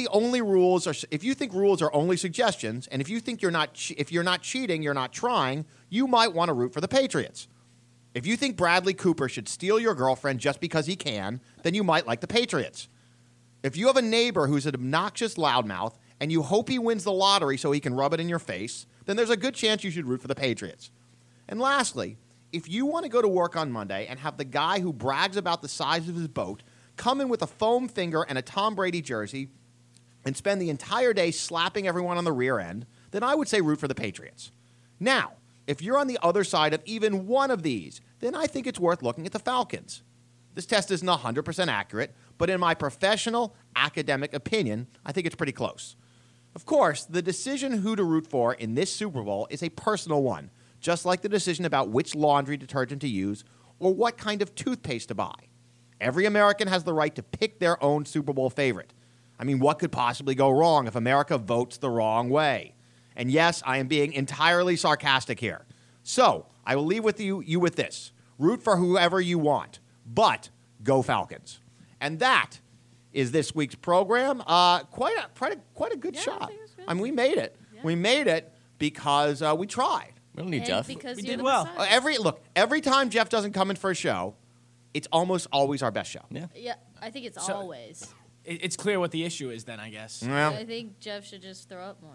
rules are only suggestions, and if you think if you're not cheating, you're not trying, you might want to root for the Patriots. If you think Bradley Cooper should steal your girlfriend just because he can, then you might like the Patriots. If you have a neighbor who's an obnoxious loudmouth and you hope he wins the lottery so he can rub it in your face, then there's a good chance you should root for the Patriots. And lastly, if you want to go to work on Monday and have the guy who brags about the size of his boat come in with a foam finger and a Tom Brady jersey and spend the entire day slapping everyone on the rear end, then I would say root for the Patriots. Now, if you're on the other side of even one of these, then I think it's worth looking at the Falcons. This test isn't 100% accurate, but in my professional academic opinion, I think it's pretty close. Of course, the decision who to root for in this Super Bowl is a personal one, just like the decision about which laundry detergent to use or what kind of toothpaste to buy. Every American has the right to pick their own Super Bowl favorite. I mean, what could possibly go wrong if America votes the wrong way? And yes, I am being entirely sarcastic here. So, I will leave with you with this. Root for whoever you want, but go Falcons. And that is this week's program. Quite a good shot. I think it was good. I mean, we made it. Yeah. We made it because we tried. We don't need And Jeff. because We you're did the well. Messiah. Every time Jeff doesn't come in for a show, it's almost always our best show. Yeah. Yeah, I think it's So- always. It's clear what the issue is then, I guess. Well, I think Jeff should just throw up more.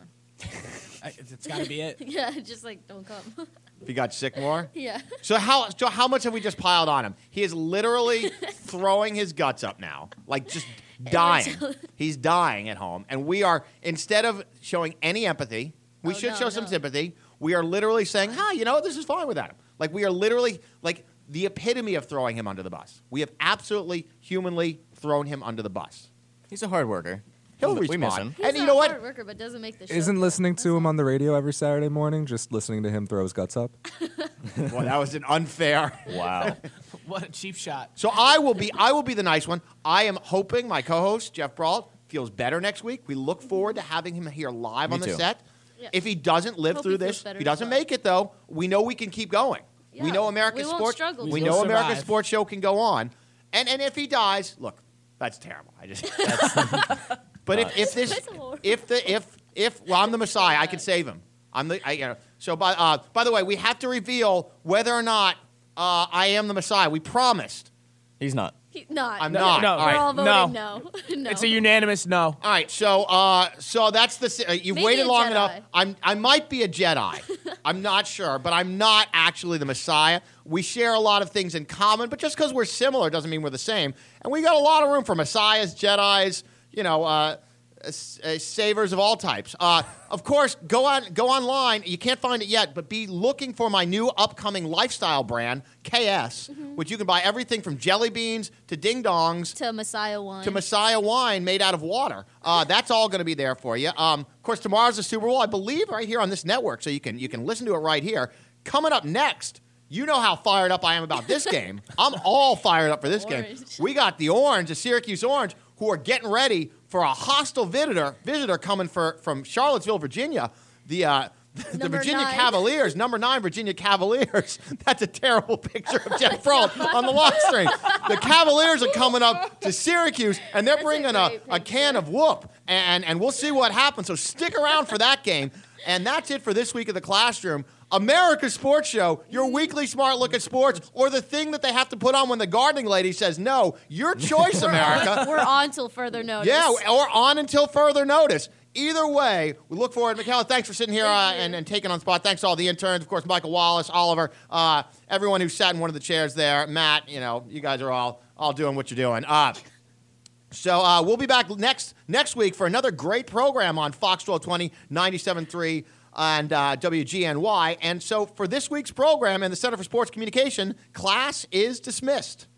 It's got to be it. Yeah, just like don't come. If he got sick more. Yeah. So how much have we just piled on him? He is literally throwing his guts up now, like just dying. He's dying at home, and we are, instead of showing any empathy, we should show some sympathy. We are literally saying, you know, this is fine without him. Like, we are literally like the epitome of throwing him under the bus. We have absolutely humanly thrown him under the bus. He's a hard worker. He'll We miss respond. him. He's And you a know what? hard worker, but doesn't make the show. Isn't good. listening That's to him all. on the radio every Saturday morning, just listening to him throw his guts up? Well, that was an unfair. Wow. What a cheap shot. So I will be the nice one. I am hoping my co-host Jeff Brault feels better next week. We look forward to having him here live Me on the too. set. Yeah. If he doesn't live Hope through he feels this, better if he as doesn't well. make it though, we know we can keep going. We Yeah. know America's We won't sports. struggle. We We'll know America's survive. sports show can go on. And if he dies, look, that's terrible. But if this That's horrible. if I'm the Messiah, I can save him. So by the way, we have to reveal whether or not I am the Messiah. We promised. He's not. Not. I'm No, not. no. All We're right. all No. voting no. No. It's a unanimous no. All right, so that's the you've Maybe waited a long Jedi. enough. I might be a Jedi. I'm not sure, but I'm not actually the Messiah. We share a lot of things in common, but just because we're similar doesn't mean we're the same. And we got a lot of room for Messiahs, Jedis, savers of all types. Of course, go online. You can't find it yet, but be looking for my new upcoming lifestyle brand, KS, which you can buy everything from jelly beans to ding dongs to Messiah wine. to Messiah wine made out of water. That's all going to be there for you. Of course, tomorrow's the Super Bowl, I believe, right here on this network, so you can listen to it right here. Coming up next, you know how fired up I am about this game. I'm all fired up for this game. Orange. We got the Orange, the Syracuse Orange, who are getting ready for a hostile visitor coming from Charlottesville, Virginia. The Number Virginia 9. Cavaliers, number 9 Virginia Cavaliers. That's a terrible picture of Jeff Brault on the lock screen. The Cavaliers are coming up to Syracuse, and they're That's a bringing great a can picture. of whoop, and we'll see what happens. So stick around for that game. And that's it for this week of the Classroom. America's Sports Show, your weekly smart look at sports, or the thing that they have to put on when the gardening lady says no. Your choice, America. We're on till further notice. Yeah, or on until further notice. Either way, we look forward. Michaela, thanks for sitting here and taking on spot. Thanks to all the interns, of course, Michael Wallace, Oliver, everyone who sat in one of the chairs there. Matt, you guys are all doing what you're doing. So we'll be back next week for another great program on Fox 1220, 97.3, and WGNY. And so for this week's program in the Center for Sports Communication, class is dismissed.